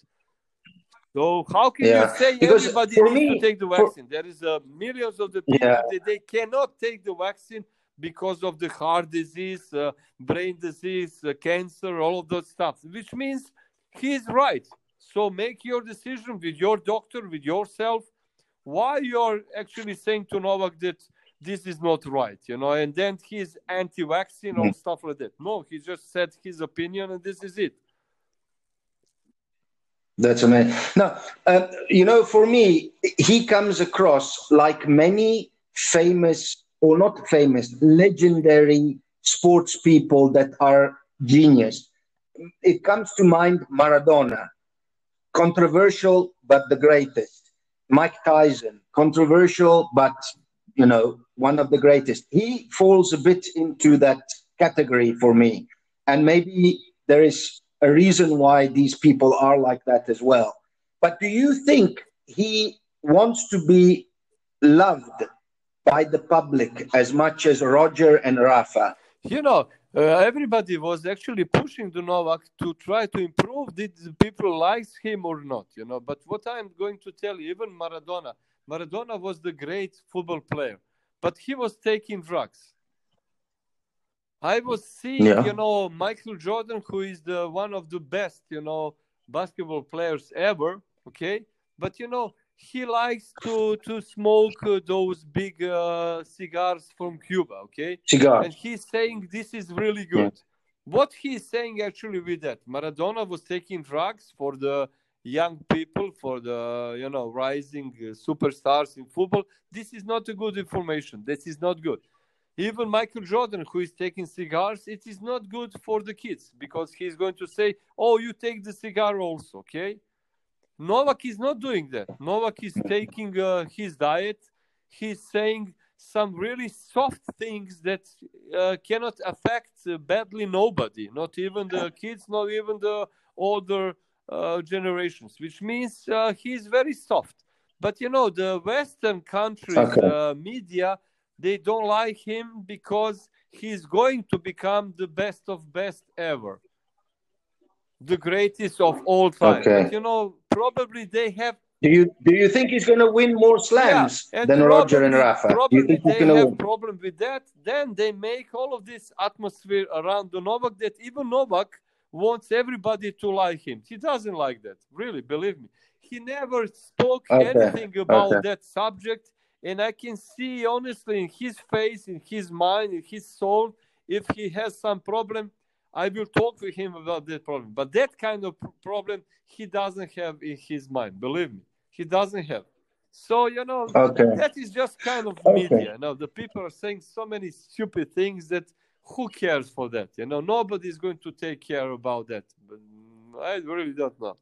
So how can you say everybody needs to take the vaccine? There is millions of the people that they cannot take the vaccine because of the heart disease, brain disease, cancer, all of those stuff, which means he's right. So make your decision with your doctor, with yourself, why you're actually saying to Novak that this is not right, you know, and then he's anti-vaccine or stuff like that. No, he just said his opinion and this is it. That's amazing. Now, you know, for me, he comes across like many famous, or not famous, legendary sports people that are genius. It comes to mind Maradona, controversial, but the greatest. Mike Tyson, controversial, but, you know, one of the greatest. He falls a bit into that category for me. And maybe there is a reason why these people are like that as well. But do you think he wants to be loved by the public as much as Roger and Rafa? You know, everybody was actually pushing the Novak to try to improve. Did the people like him or not? You know, but what I'm going to tell you, even Maradona was the great football player, but he was taking drugs. I was seeing, you know, Michael Jordan, who is one of the best, you know, basketball players ever. Okay, but you know, he likes to smoke those big cigars from Cuba. Okay, cigars, and he's saying this is really good. What he's saying actually with that, Maradona was taking drugs for the young people, for the, you know, rising superstars in football. This is not a good information. This is not good. Even Michael Jordan, who is taking cigars, it is not good for the kids because he's going to say, oh, you take the cigar also, okay? Novak is not doing that. Novak is taking his diet. He's saying some really soft things that cannot affect badly nobody, not even the kids, not even the older generations, which means he's very soft. But the Western countries media, they don't like him because he's going to become the best of best ever, the greatest of all time. Okay. But probably they have. Do you think he's going to win more slams than Roger and Rafa? Do you Probably think he's they going to have win? problem with that. Then they make all of this atmosphere around the Novak that even Novak wants everybody to like him. He doesn't like that. Really, believe me. He never spoke anything about that subject. And I can see, honestly, in his face, in his mind, in his soul, if he has some problem, I will talk with him about that problem. But that kind of problem, he doesn't have in his mind. Believe me, he doesn't have. So, that is just kind of media. The people are saying so many stupid things that who cares for that? Nobody is going to take care about that. But I really don't know.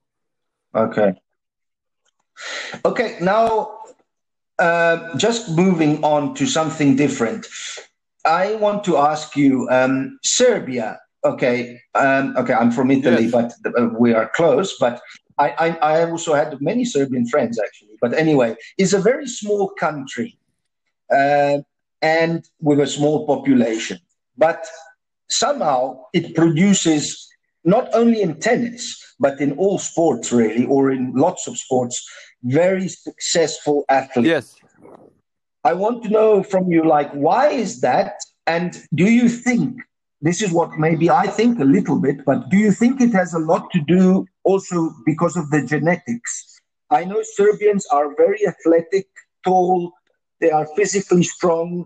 Okay, now just moving on to something different. I want to ask you, Serbia. Okay, I'm from Italy, Yes. but we are close. But I also had many Serbian friends, actually. But anyway, it's a very small country and with a small population. But somehow it produces, not only in tennis, but in all sports, really, or in lots of sports, very successful athletes. Yes. I want to know from you, why is that? And do you think, this is what maybe I think a little bit, but do you think it has a lot to do also because of the genetics? I know Serbians are very athletic, tall, they are physically strong.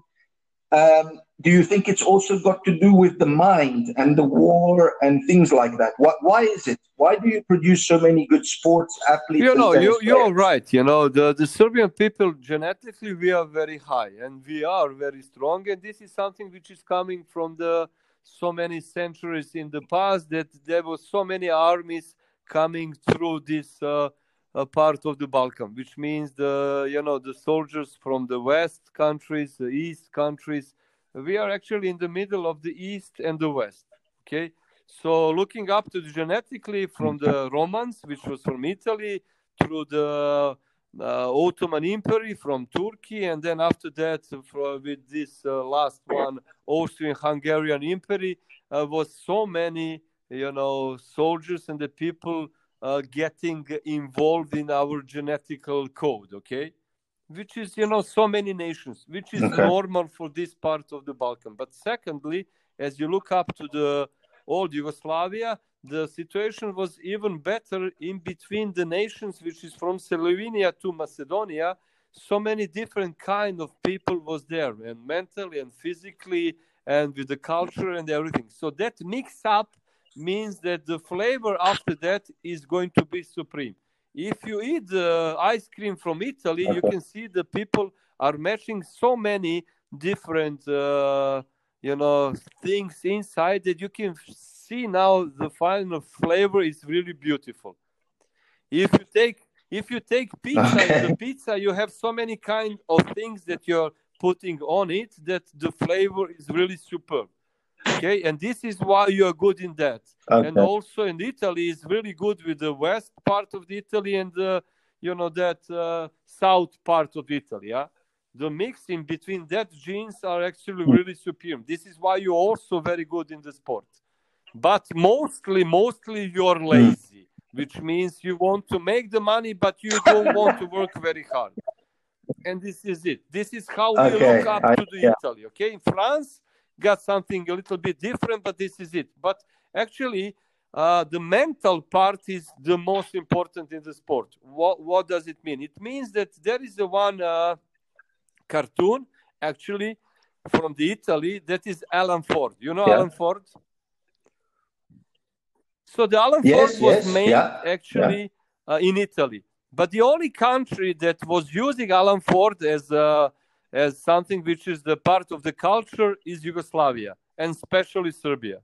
Do you think it's also got to do with the mind and the war and things like that? Why is it? Why do you produce so many good sports athletes? You're right. The Serbian people, genetically, we are very high and we are very strong. And this is something which is coming from so many centuries in the past, that there were so many armies coming through this part of the Balkan, which means the soldiers from the West countries, the East countries. We are actually in the middle of the East and the West. Okay, so looking up to genetically from the Romans, which was from Italy, through the Ottoman Empire from Turkey, and then after that, with this last one, Austrian-Hungarian Empire, was so many, soldiers and the people getting involved in our genetical code. Okay. Which is, so many nations, which is normal for this part of the Balkan. But secondly, as you look up to the old Yugoslavia, the situation was even better in between the nations, which is from Slovenia to Macedonia. So many different kind of people was there, and mentally and physically, and with the culture and everything. So that mix up means that the flavor after that is going to be supreme. If you eat the ice cream from Italy, you can see the people are matching so many different, things inside that you can see now the final flavor is really beautiful. If you take pizza, in the pizza you have so many kind of things that you're putting on it that the flavor is really superb. Okay, and this is why you are good in that. And also in Italy is really good with the west part of Italy and that south part of Italy. Yeah, the mix in between that genes are actually really superior. This is why you're also very good in the sport. But mostly you're lazy, which means you want to make the money, but you don't want to work very hard. And this is it. This is how we look up to the Italy. Okay, in France, got something a little bit different, but this is it. But actually, the mental part is the most important in the sport. What does it mean? It means that there is one cartoon, actually, from the Italy, that is Alan Ford. You know Alan Ford? So the Alan Ford was made actually in Italy. But the only country that was using Alan Ford as something which is the part of the culture is Yugoslavia, and especially Serbia.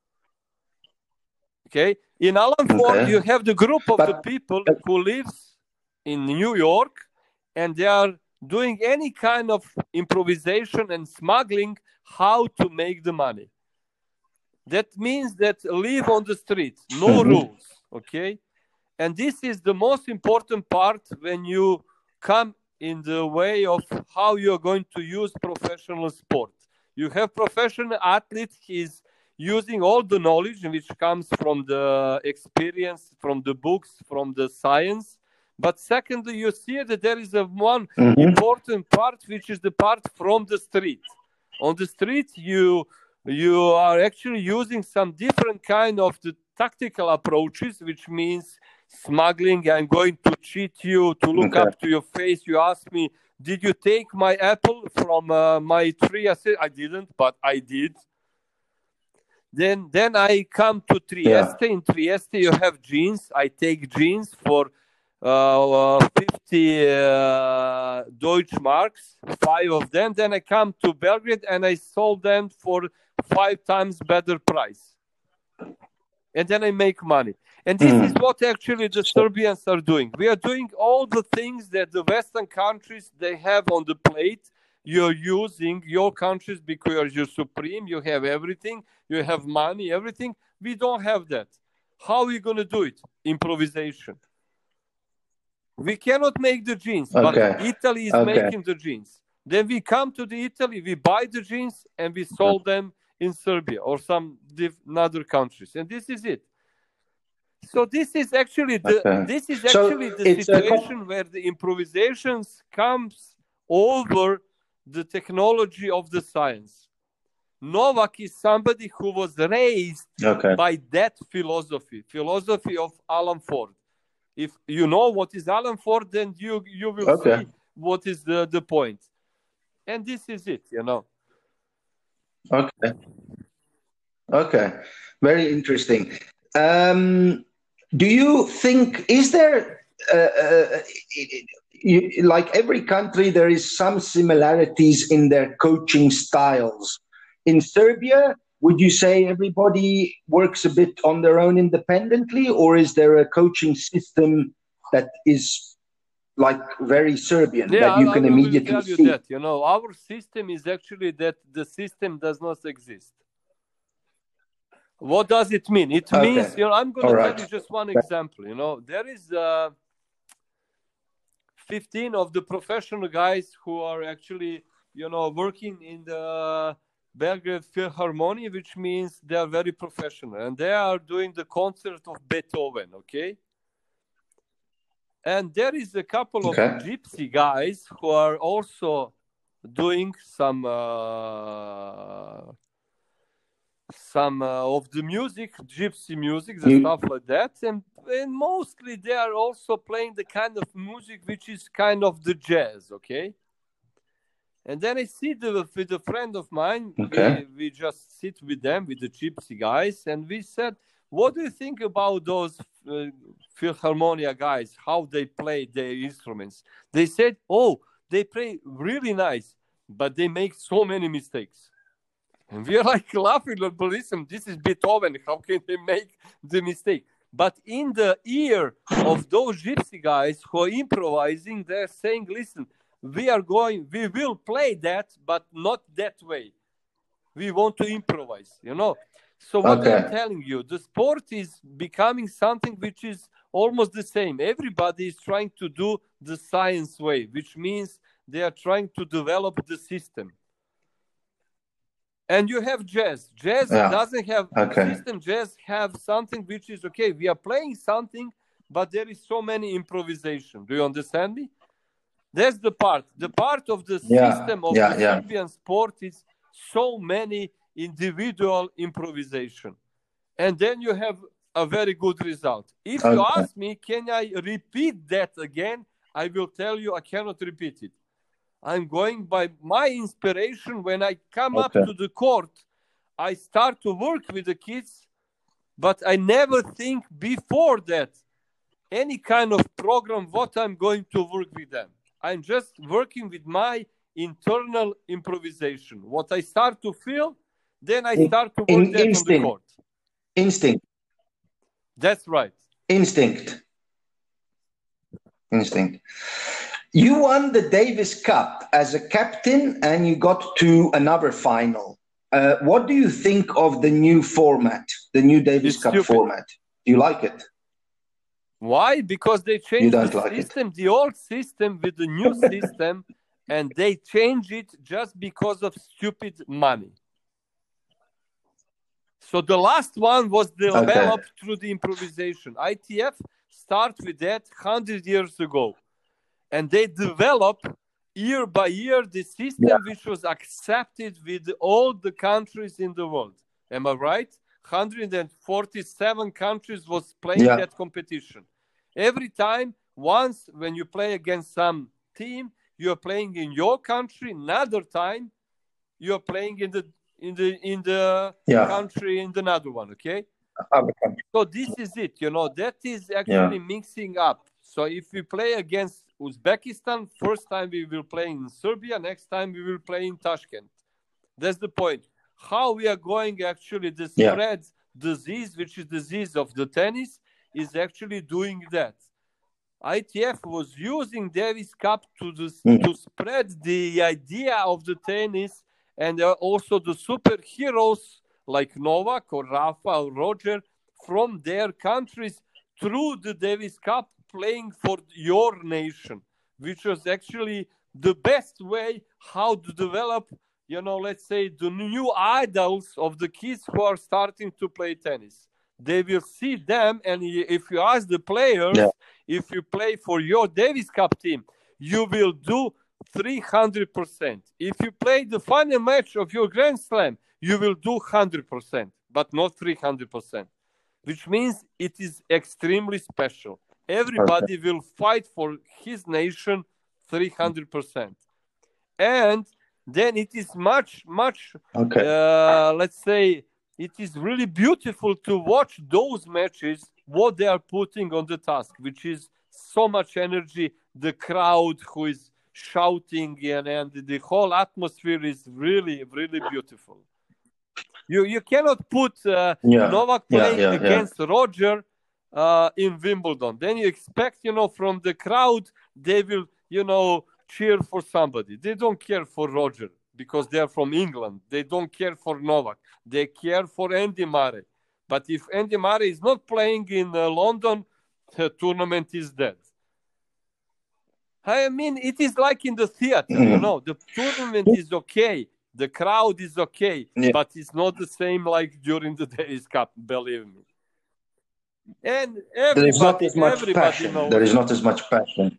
Okay, in Alan Ford you have the group of the people who lives in New York, and they are doing any kind of improvisation and smuggling how to make the money. That means that live on the street, no rules. Okay, And this is the most important part when you come in the way of how you're going to use professional sport. You have professional athlete, he's using all the knowledge which comes from the experience, from the books, from the science. But secondly, you see that there is one important part, which is the part from the street. On the street, you are actually using some different kind of the tactical approaches, which means smuggling. I'm going to cheat you, to look up to your face. You ask me, did you take my apple from my tree? I said, I didn't, but I did. Then I come to Trieste. Yeah. In Trieste, you have jeans. I take jeans for 50 Deutschmarks, 5 of them. Then I come to Belgrade and I sold them for 5 times better price. And then I make money. And this is what actually the Serbians are doing. We are doing all the things that the Western countries, they have on the plate. You're using your countries because you're supreme. You have everything. You have money, everything. We don't have that. How are we going to do it? Improvisation. We cannot make the jeans, but Italy is making the jeans. Then we come to the Italy, we buy the jeans, and we sold them in Serbia or some other countries. And this is it. So this is actually the situation where the improvisations comes over the technology of the science. Novak is somebody who was raised by that philosophy of Alan Ford. If you know what is Alan Ford, then you will see what is the point. And this is it, you know. Okay. Very interesting. Do you think, is there, like every country, there is some similarities in their coaching styles? In Serbia, would you say everybody works a bit on their own independently, or is there a coaching system that is like very Serbian that you can immediately see? That, you know, our system is actually that the system does not exist. What does it mean? It means, you know, I'm going to tell you just one example. You know, there is 15 of the professional guys who are actually, you know, working in the Belgrade Philharmonic, which means they are very professional. And they are doing the concert of Beethoven, okay? And there is a couple of gypsy guys who are also doing some of the music, gypsy music, the stuff like that. And mostly they are also playing the kind of music which is kind of the jazz, okay? And then I sit with a friend of mine. We just sit with them, with the gypsy guys, and we said, what do you think about those Philharmonia guys, how they play their instruments? They said, oh, they play really nice, but they make so many mistakes. And we are like laughing, but listen, this is Beethoven. How can they make the mistake? But in the ear of those gypsy guys who are improvising, they're saying, listen, we will play that, but not that way. We want to improvise, you know. So what I'm telling you, the sport is becoming something which is almost the same. Everybody is trying to do the science way, which means they are trying to develop the system. And you have jazz. Jazz doesn't have a system. Jazz have something which is, we are playing something, but there is so many improvisation. Do you understand me? That's the part. The part of the system of the Serbian sport is so many individual improvisation. And then you have a very good result. If you ask me, can I repeat that again? I will tell you I cannot repeat it. I'm going by my inspiration. When I come up to the court, I start to work with the kids, but I never think before that any kind of program what I'm going to work with them. I'm just working with my internal improvisation. What I start to feel, then I start to work that on the court. Instinct. That's right. Instinct. You won the Davis Cup as a captain and you got to another final. What do you think of the new format, the new Davis Cup format? Do you like it? Why? Because they You changed don't the like it. system, the old system with the new system, and they change it just because of stupid money. So the last one was developed through the improvisation. ITF started with that 100 years ago. And they developed year by year the system which was accepted with all the countries in the world. Am I right? 147 countries was playing that competition. Every time, once when you play against some team, you're playing in your country. Another time, you're playing in the country in another one. Okay. So this is it. That is actually mixing up. So if we play against Uzbekistan, first time we will play in Serbia, next time we will play in Tashkent. That's the point. How we are going actually to spread disease, which is disease of the tennis, is actually doing that. ITF was using Davis Cup to spread the idea of the tennis and also the superheroes like Novak or Rafa or Roger from their countries through the Davis Cup playing for your nation, which was actually the best way how to develop, let's say the new idols of the kids who are starting to play tennis. They will see them, and if you ask the players, if you play for your Davis Cup team, you will do 300%. If you play the final match of your Grand Slam, you will do 100%, but not 300%, which means it is extremely special. Everybody will fight for his nation 300%. And then it is much, let's say, it is really beautiful to watch those matches, what they are putting on the task, which is so much energy, the crowd who is shouting, and the whole atmosphere is really, really beautiful. You cannot put Novak playing against Roger in Wimbledon. Then you expect, from the crowd, they will, cheer for somebody. They don't care for Roger because they're from England. They don't care for Novak. They care for Andy Murray. But if Andy Murray is not playing in London, the tournament is dead. I mean, it is like in the theater, the tournament is okay. The crowd is okay, but it's not the same like during the Davis Cup, believe me. And there is not as much passion. Knows there is not as much passion.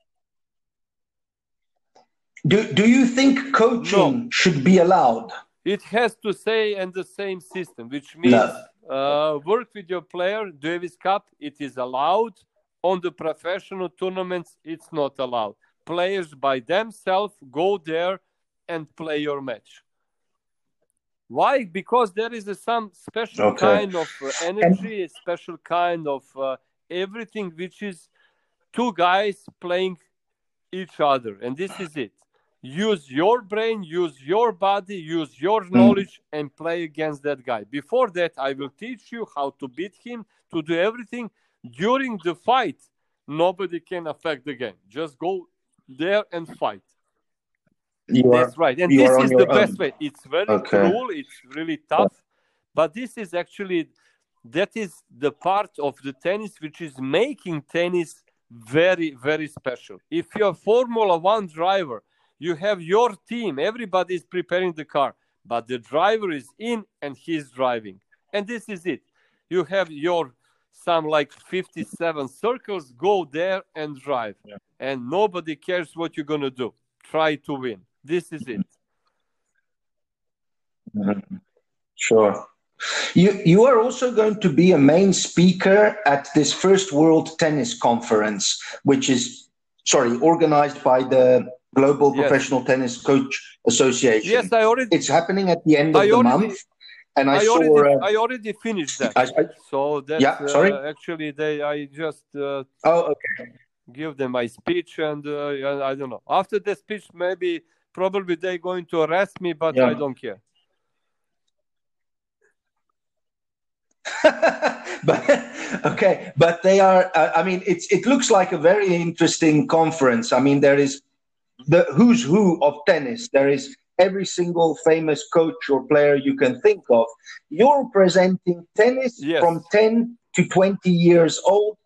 Do you think coaching should be allowed? It has to say in the same system, which means work with your player. Davis Cup, it is allowed. On the professional tournaments, it's not allowed. Players by themselves go there and play your match. Why? Because there is some special kind of energy, a special kind of everything, which is two guys playing each other. And this is it. Use your brain, use your body, use your knowledge, and play against that guy. Before that, I will teach you how to beat him, to do everything. During the fight, nobody can affect the game. Just go there and fight. That's right. And this is the best way. It's very cruel. It's really tough. But this is actually, that is the part of the tennis which is making tennis very, very special. If you're a Formula One driver, you have your team. Everybody is preparing the car. But the driver is in and he's driving. And this is it. You have some like 57 circles, go there and drive. And nobody cares what you're going to do. Try to win. This is it. Sure. You are also going to be a main speaker at this first World Tennis Conference, which is, organized by the Global Professional Tennis Coach Association. Yes, it's happening at the end of the month. And I already finished that. So that's actually I just give them my speech, and I don't know. After the speech, probably they're going to arrest me, but I don't care. but they are. It looks like a very interesting conference. I mean, there is the who's who of tennis. There is every single famous coach or player you can think of. You're presenting tennis from 10 to 20 years old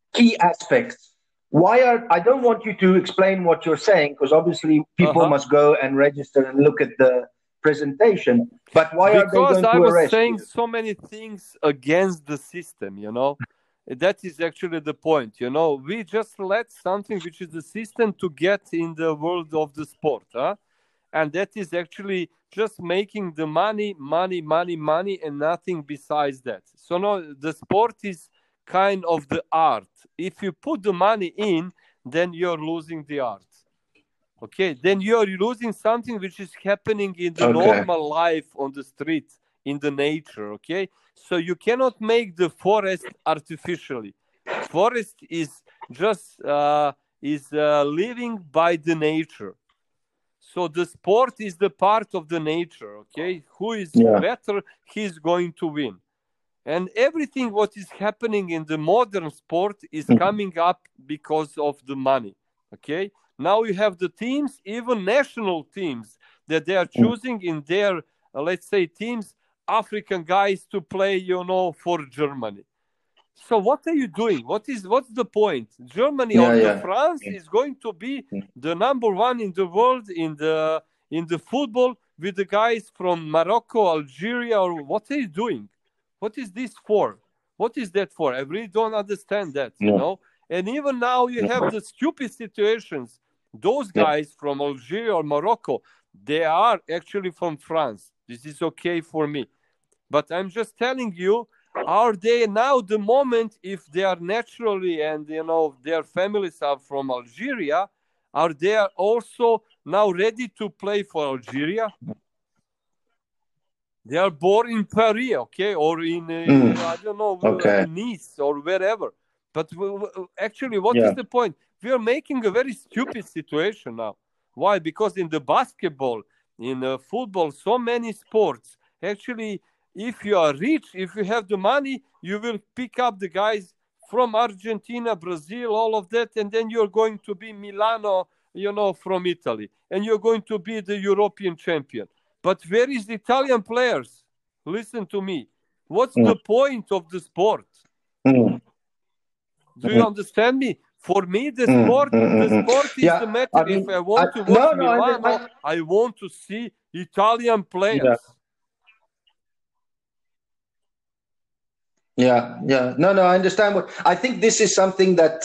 key aspects. I don't want you to explain what you're saying, because obviously people Uh-huh. must go and register and look at the presentation. But why are they Because going I to was arrest saying you? so many things against the system, you know. That is actually the point, you know. We just let something which is the system to get in the world of the sport, huh? And that is actually just making the money, money, money, money, and nothing besides that. So no, the sport is kind of the art. If you put the money in, then you're losing the art. Okay, then you're losing something which is happening in the Okay. normal life on the street, in the nature. Okay, so you cannot make the forest artificially. Forest is just living by the nature. So the sport is the part of the nature. Okay, who is Yeah. better, he's going to win. And everything what is happening in the modern sport is coming up because of the money. Okay, now you have the teams, even national teams, that they are choosing in their let's say teams African guys to play, you know, for Germany. So what are you doing? What's the point? Germany Yeah, or the yeah. France is going to be the number one in the world in the football with the guys from Morocco, Algeria, or what are you doing? What is this for? What is that for? I really don't understand that, you Yeah. know? And even now you have the stupid situations. Those Yeah. guys from Algeria or Morocco, they are actually from France. This is okay for me. But I'm just telling you, are they now the moment, if they are naturally and you know their families are from Algeria, are they also now ready to play for Algeria? They are born in Paris, okay, or in I don't know, Okay. Nice or wherever. But actually, what Yeah. is the point? We are making a very stupid situation now. Why? Because in the basketball, in football, so many sports, actually, if you are rich, if you have the money, you will pick up the guys from Argentina, Brazil, all of that, and then you're going to be Milano, you know, from Italy, and you're going to be the European champion. But where is the Italian players? Listen to me. What's the point of the sport? Mm. Do you understand me? For me, the sport is Yeah. the matter. I If mean, I want to watch no, Milano, I want to see Italian yeah. players. Yeah, yeah. No, I understand what I think. This is something that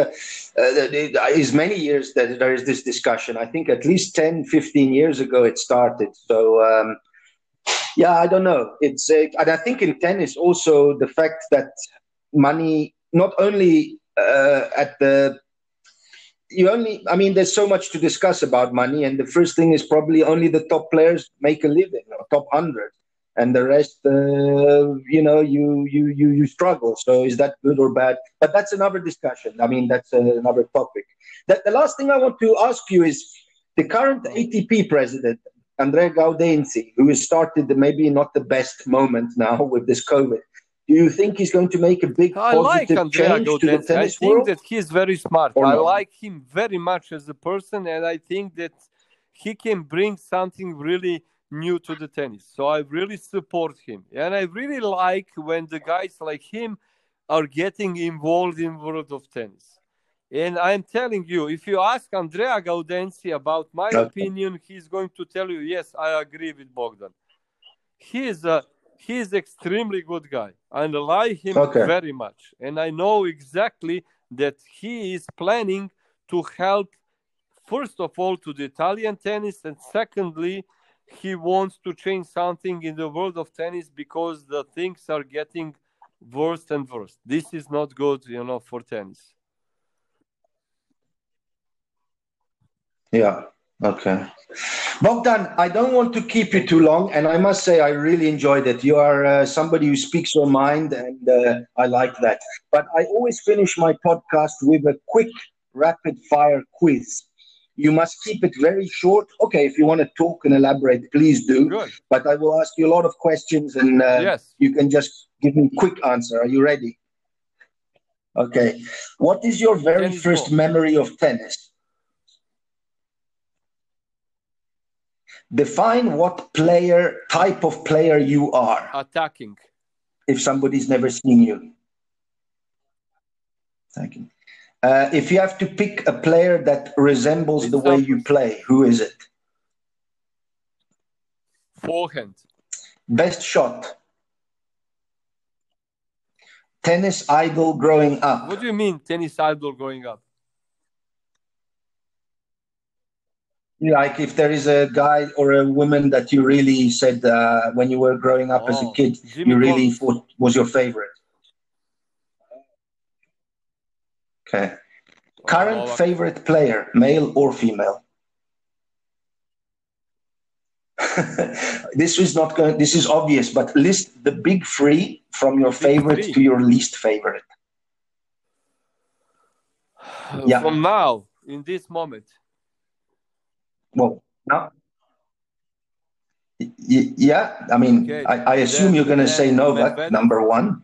is many years that there is this discussion. I think at least 10, 15 years ago it started. So, yeah, I don't know. And I think in tennis also the fact that money, not only at the, I mean, there's so much to discuss about money. And the first thing is probably only the top players make a living, or top 100. And the rest, you struggle. So is that good or bad? But that's another discussion. I mean, that's another topic. The last thing I want to ask you is the current ATP president, Andrea Gaudenzi, who has started maybe not the best moment now with this COVID. Do you think he's going to make a big I like positive Andrea change to the Gaudenzi. I tennis think world? that he's very smart. Or I not? like him very much as a person, and I think that he can bring something really new to the tennis. So I really support him. And I really like when the guys like him are getting involved in world of tennis. And I'm telling you, if you ask Andrea Gaudenzi about my opinion, he's going to tell you, yes, I agree with Bogdan. He is extremely good guy. I like him very much. And I know exactly that he is planning to help, first of all, to the Italian tennis, and secondly, he wants to change something in the world of tennis because the things are getting worse and worse. This is not good, you know, for tennis. Yeah. Okay. Bogdan, I don't want to keep you too long, and I must say I really enjoyed it. You are somebody who speaks your mind, and I like that. But I always finish my podcast with a quick, rapid-fire quiz. You must keep it very short. Okay, if you want to talk and elaborate, please do. Good. But I will ask you a lot of questions, and Yes. you can just give me a quick answer. Are you ready? Okay. What is your very Tennis first ball. memory of tennis? Define what type of player you are. Attacking. If somebody's never seen you. Thank you. If you have to pick a player that resembles Pete the way you Sampras. play, who is it? Forehand. Best shot. Tennis idol growing up. What do you mean, tennis idol growing up? Like if there is a guy or a woman that you really said when you were growing up as a kid, Jimmy you really Collins. thought was your favorite. Okay. Current Novak. favorite player, male or female? This is not going. This is obvious, but list the big three from your favorite three. to your least favorite. Yeah. From now, in this moment. Well, now, yeah. I mean, Okay, I assume you're going to say Novak, Medvedev. number one.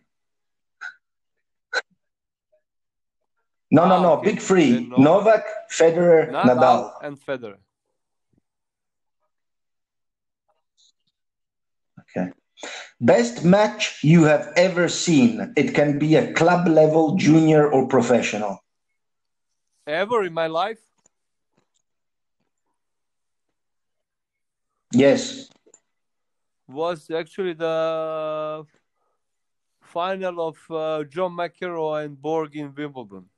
No. Okay. Big three: Then Novak, Federer, Nadal. and Federer. Okay. Best match you have ever seen. It can be a club level, junior, or professional. Ever in my life? Yes. Was actually the final of John McEnroe and Borg in Wimbledon.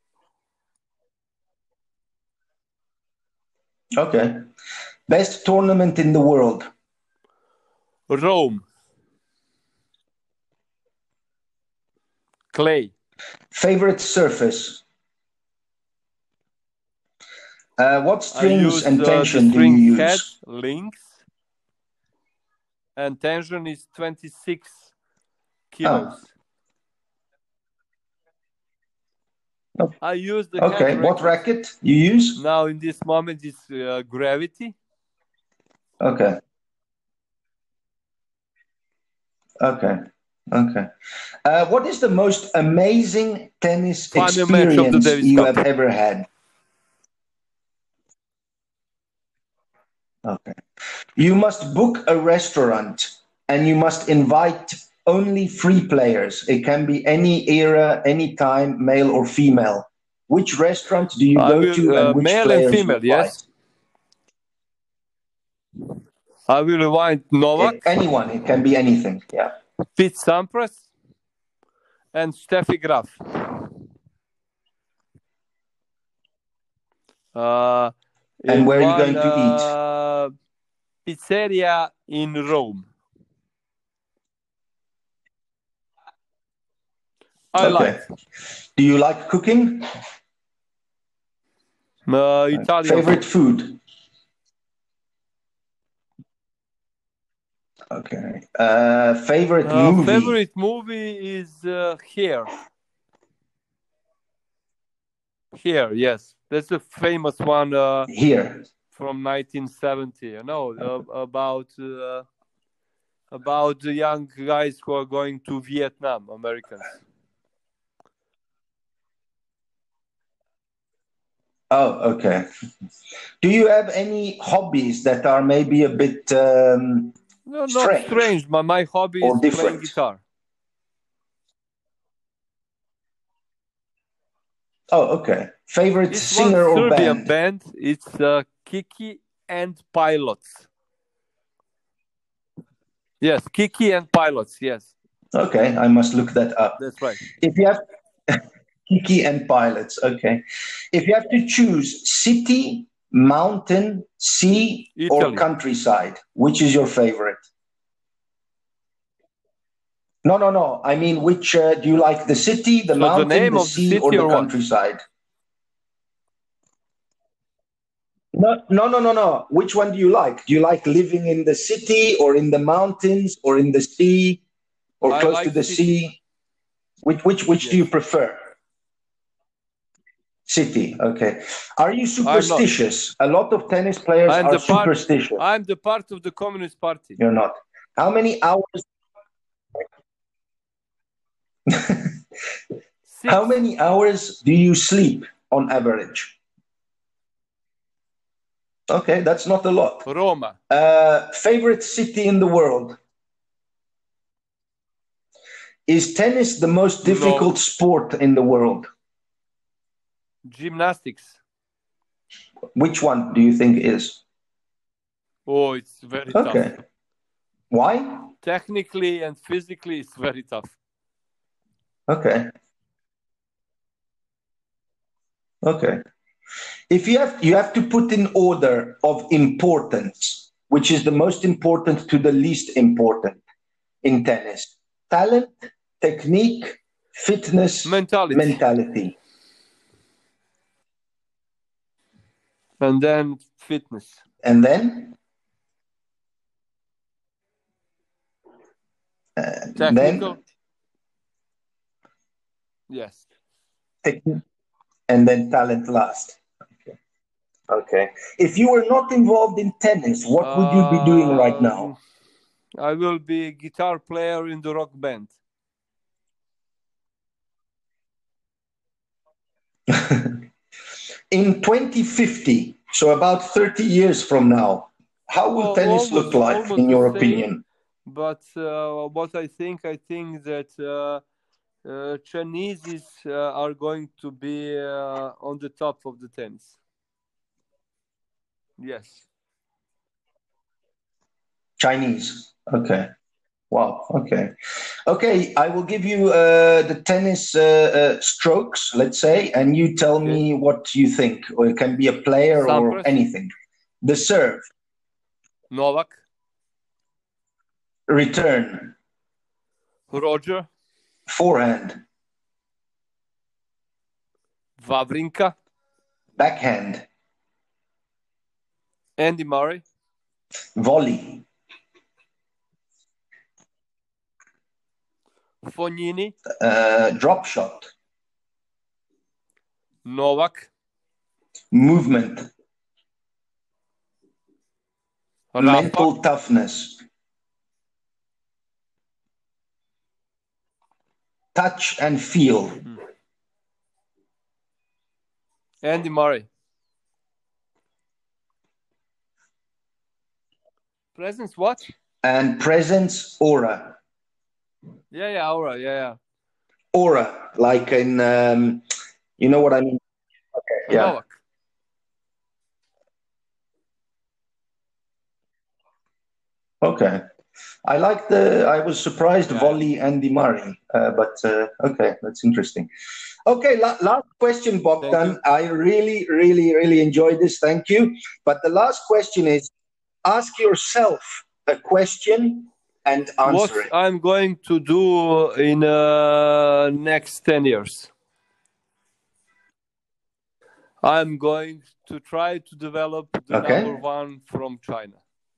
Okay. Best tournament in the world. Rome. Clay. Favorite surface. What strings and tension do you use? Head, links. And tension is 26 kilos. Oh. I use the Okay, hand what racket you use? Now in this moment it's Gravity. Okay. What is the most amazing tennis experience you have ever had? Okay. You must book a restaurant and you must invite only 3 players. It can be any era, any time, male or female. Which restaurant do you go to and which male players and female, you invite? yes. I will invite Novak. Anyone, it can be anything, yeah. Pete Sampras and Steffi Graf. And where are you going to eat? Pizzeria in Rome. I like. Do you like cooking? Italian. Favorite food? Okay. Favorite movie? Favorite movie is Here. Here, yes. That's a famous one. Here. From 1970. You know, about the young guys who are going to Vietnam, Americans. Oh, okay. Do you have any hobbies that are maybe a bit no, not strange. My hobby is playing guitar. Oh, okay. Favorite singer or Serbian band? It's Kiki and Pilots. Yes, Kiki and Pilots, yes. Okay, I must look that up. That's right. If you have Kiki and Pilots, okay. If you have to choose city, mountain, sea, Italy. or countryside, which is your favorite? No. I mean, which do you like? The city, the mountain, the sea, or the countryside? No. Which one do you like? Do you like living in the city or in the mountains or in the sea or close to the sea? Which do you prefer? City, okay. Are you superstitious? A lot of tennis players are superstitious. I'm the part of the Communist Party. You're not. How many hours? How many hours do you sleep on average? Okay, that's not a lot. Roma. Favorite city in the world? Is tennis the most difficult sport in the world? Gymnastics. Which one do you think is? Oh, it's very Okay. tough. Why? Technically and physically, it's very tough. Okay. Okay. If you have to put in order of importance, which is the most important to the least important in tennis: talent, technique, fitness, mentality. And then fitness. And then? Technical. Then? Yes. And then talent last. Okay. If you were not involved in tennis, what would you be doing right now? I will be a guitar player in the rock band. In 2050, so about 30 years from now, how will tennis look like, in your opinion? But what I think that Chinese are going to be on the top of the tennis. Yes. Chinese. Okay. Wow. Okay. Okay. I will give you the tennis strokes, let's say, and you tell me what you think. Or it can be a player or anything. The serve. Novak. Return. Roger. Forehand. Wawrinka. Backhand. Andy Murray. Volley. Fognini. Drop shot. Novak. Movement. Rafa. Mental toughness. Touch and feel. Andy Murray. Presence what? And presence, aura. Yeah, aura, yeah. Aura, like in, you know what I mean? Okay, yeah. Novak. Okay. I was surprised volley Andy Murray, but okay, that's interesting. Okay, last question, Bogdan. I really, really, really enjoyed this. Thank you. But the last question is, ask yourself a question and answer it. What I'm going to do in next 10 years? I'm going to try to develop the number one from China.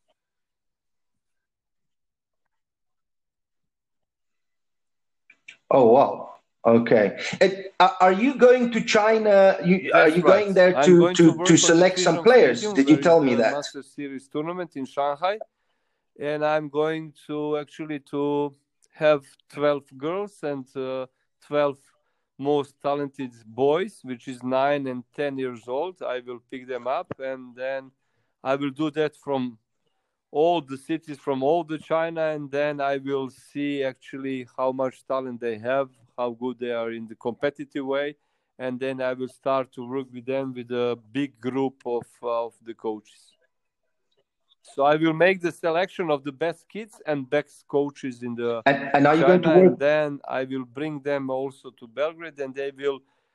Oh, wow. Okay. Are you going to China? Are you going there to select some players? Did you tell me that? Master Series tournament in Shanghai. And I'm going to actually to have 12 girls and 12 most talented boys, which is 9 and 10 years old. I will pick them up, and then I will do that from all the cities, from all the China, and then I will see actually how much talent they have, how good they are in the competitive way, and then I will start to work with them with a big group of the coaches. So I will make the selection of the best kids and best coaches in the and are you going to work? And then I will bring them also to Belgrade, and they will,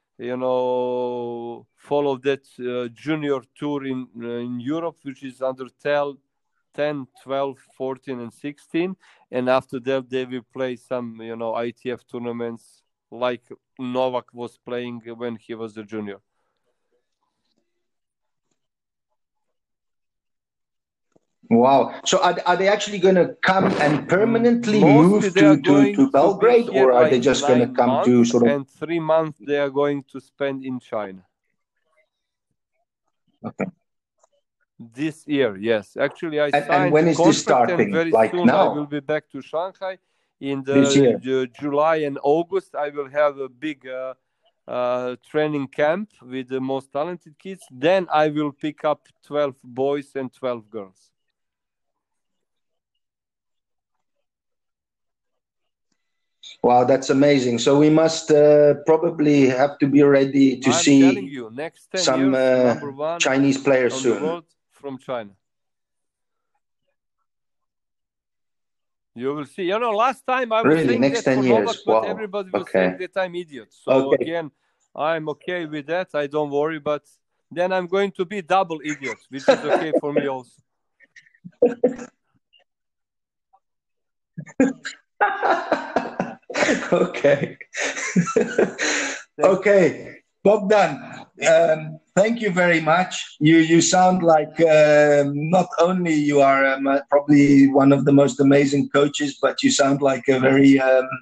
follow that junior tour in Europe, which is under 10, 12, 14, and 16. And after that, they will play some, ITF tournaments like Novak was playing when he was a junior. Wow. So are they actually going to come and permanently move to Belgrade, or are they just going to come to sort of... And 3 months they are going to spend in China. Okay. This year, yes. Actually, I signed and when is this starting? And very like soon now? I will be back to Shanghai. In the July and August, I will have a big training camp with the most talented kids. Then I will pick up 12 boys and 12 girls. Wow, that's amazing. So we must probably have to be ready to I'm telling see you, next 10 some years, number one Chinese players on the soon. world from China. You will see. You know, last time I was Really, saying next that 10 for years. Novak, but Wow. everybody was Okay. saying that I'm idiot. So Okay. again, I'm okay with that. I don't worry, but then I'm going to be double idiot, which is okay for me also. Okay. Okay. Bogdan, thank you very much. You sound like not only you are probably one of the most amazing coaches, but you sound like a very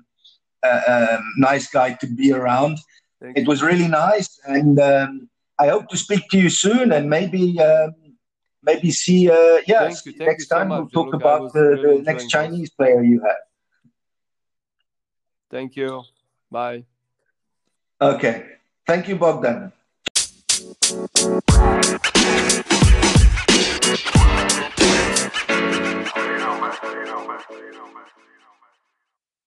nice guy to be around. It was really nice, and I hope to speak to you soon, and maybe see. Yes, Thank next you so time much, we'll talk Gianluca. about the next Chinese player you have. Thank you. Bye. Okay. Thank you, Bogdan.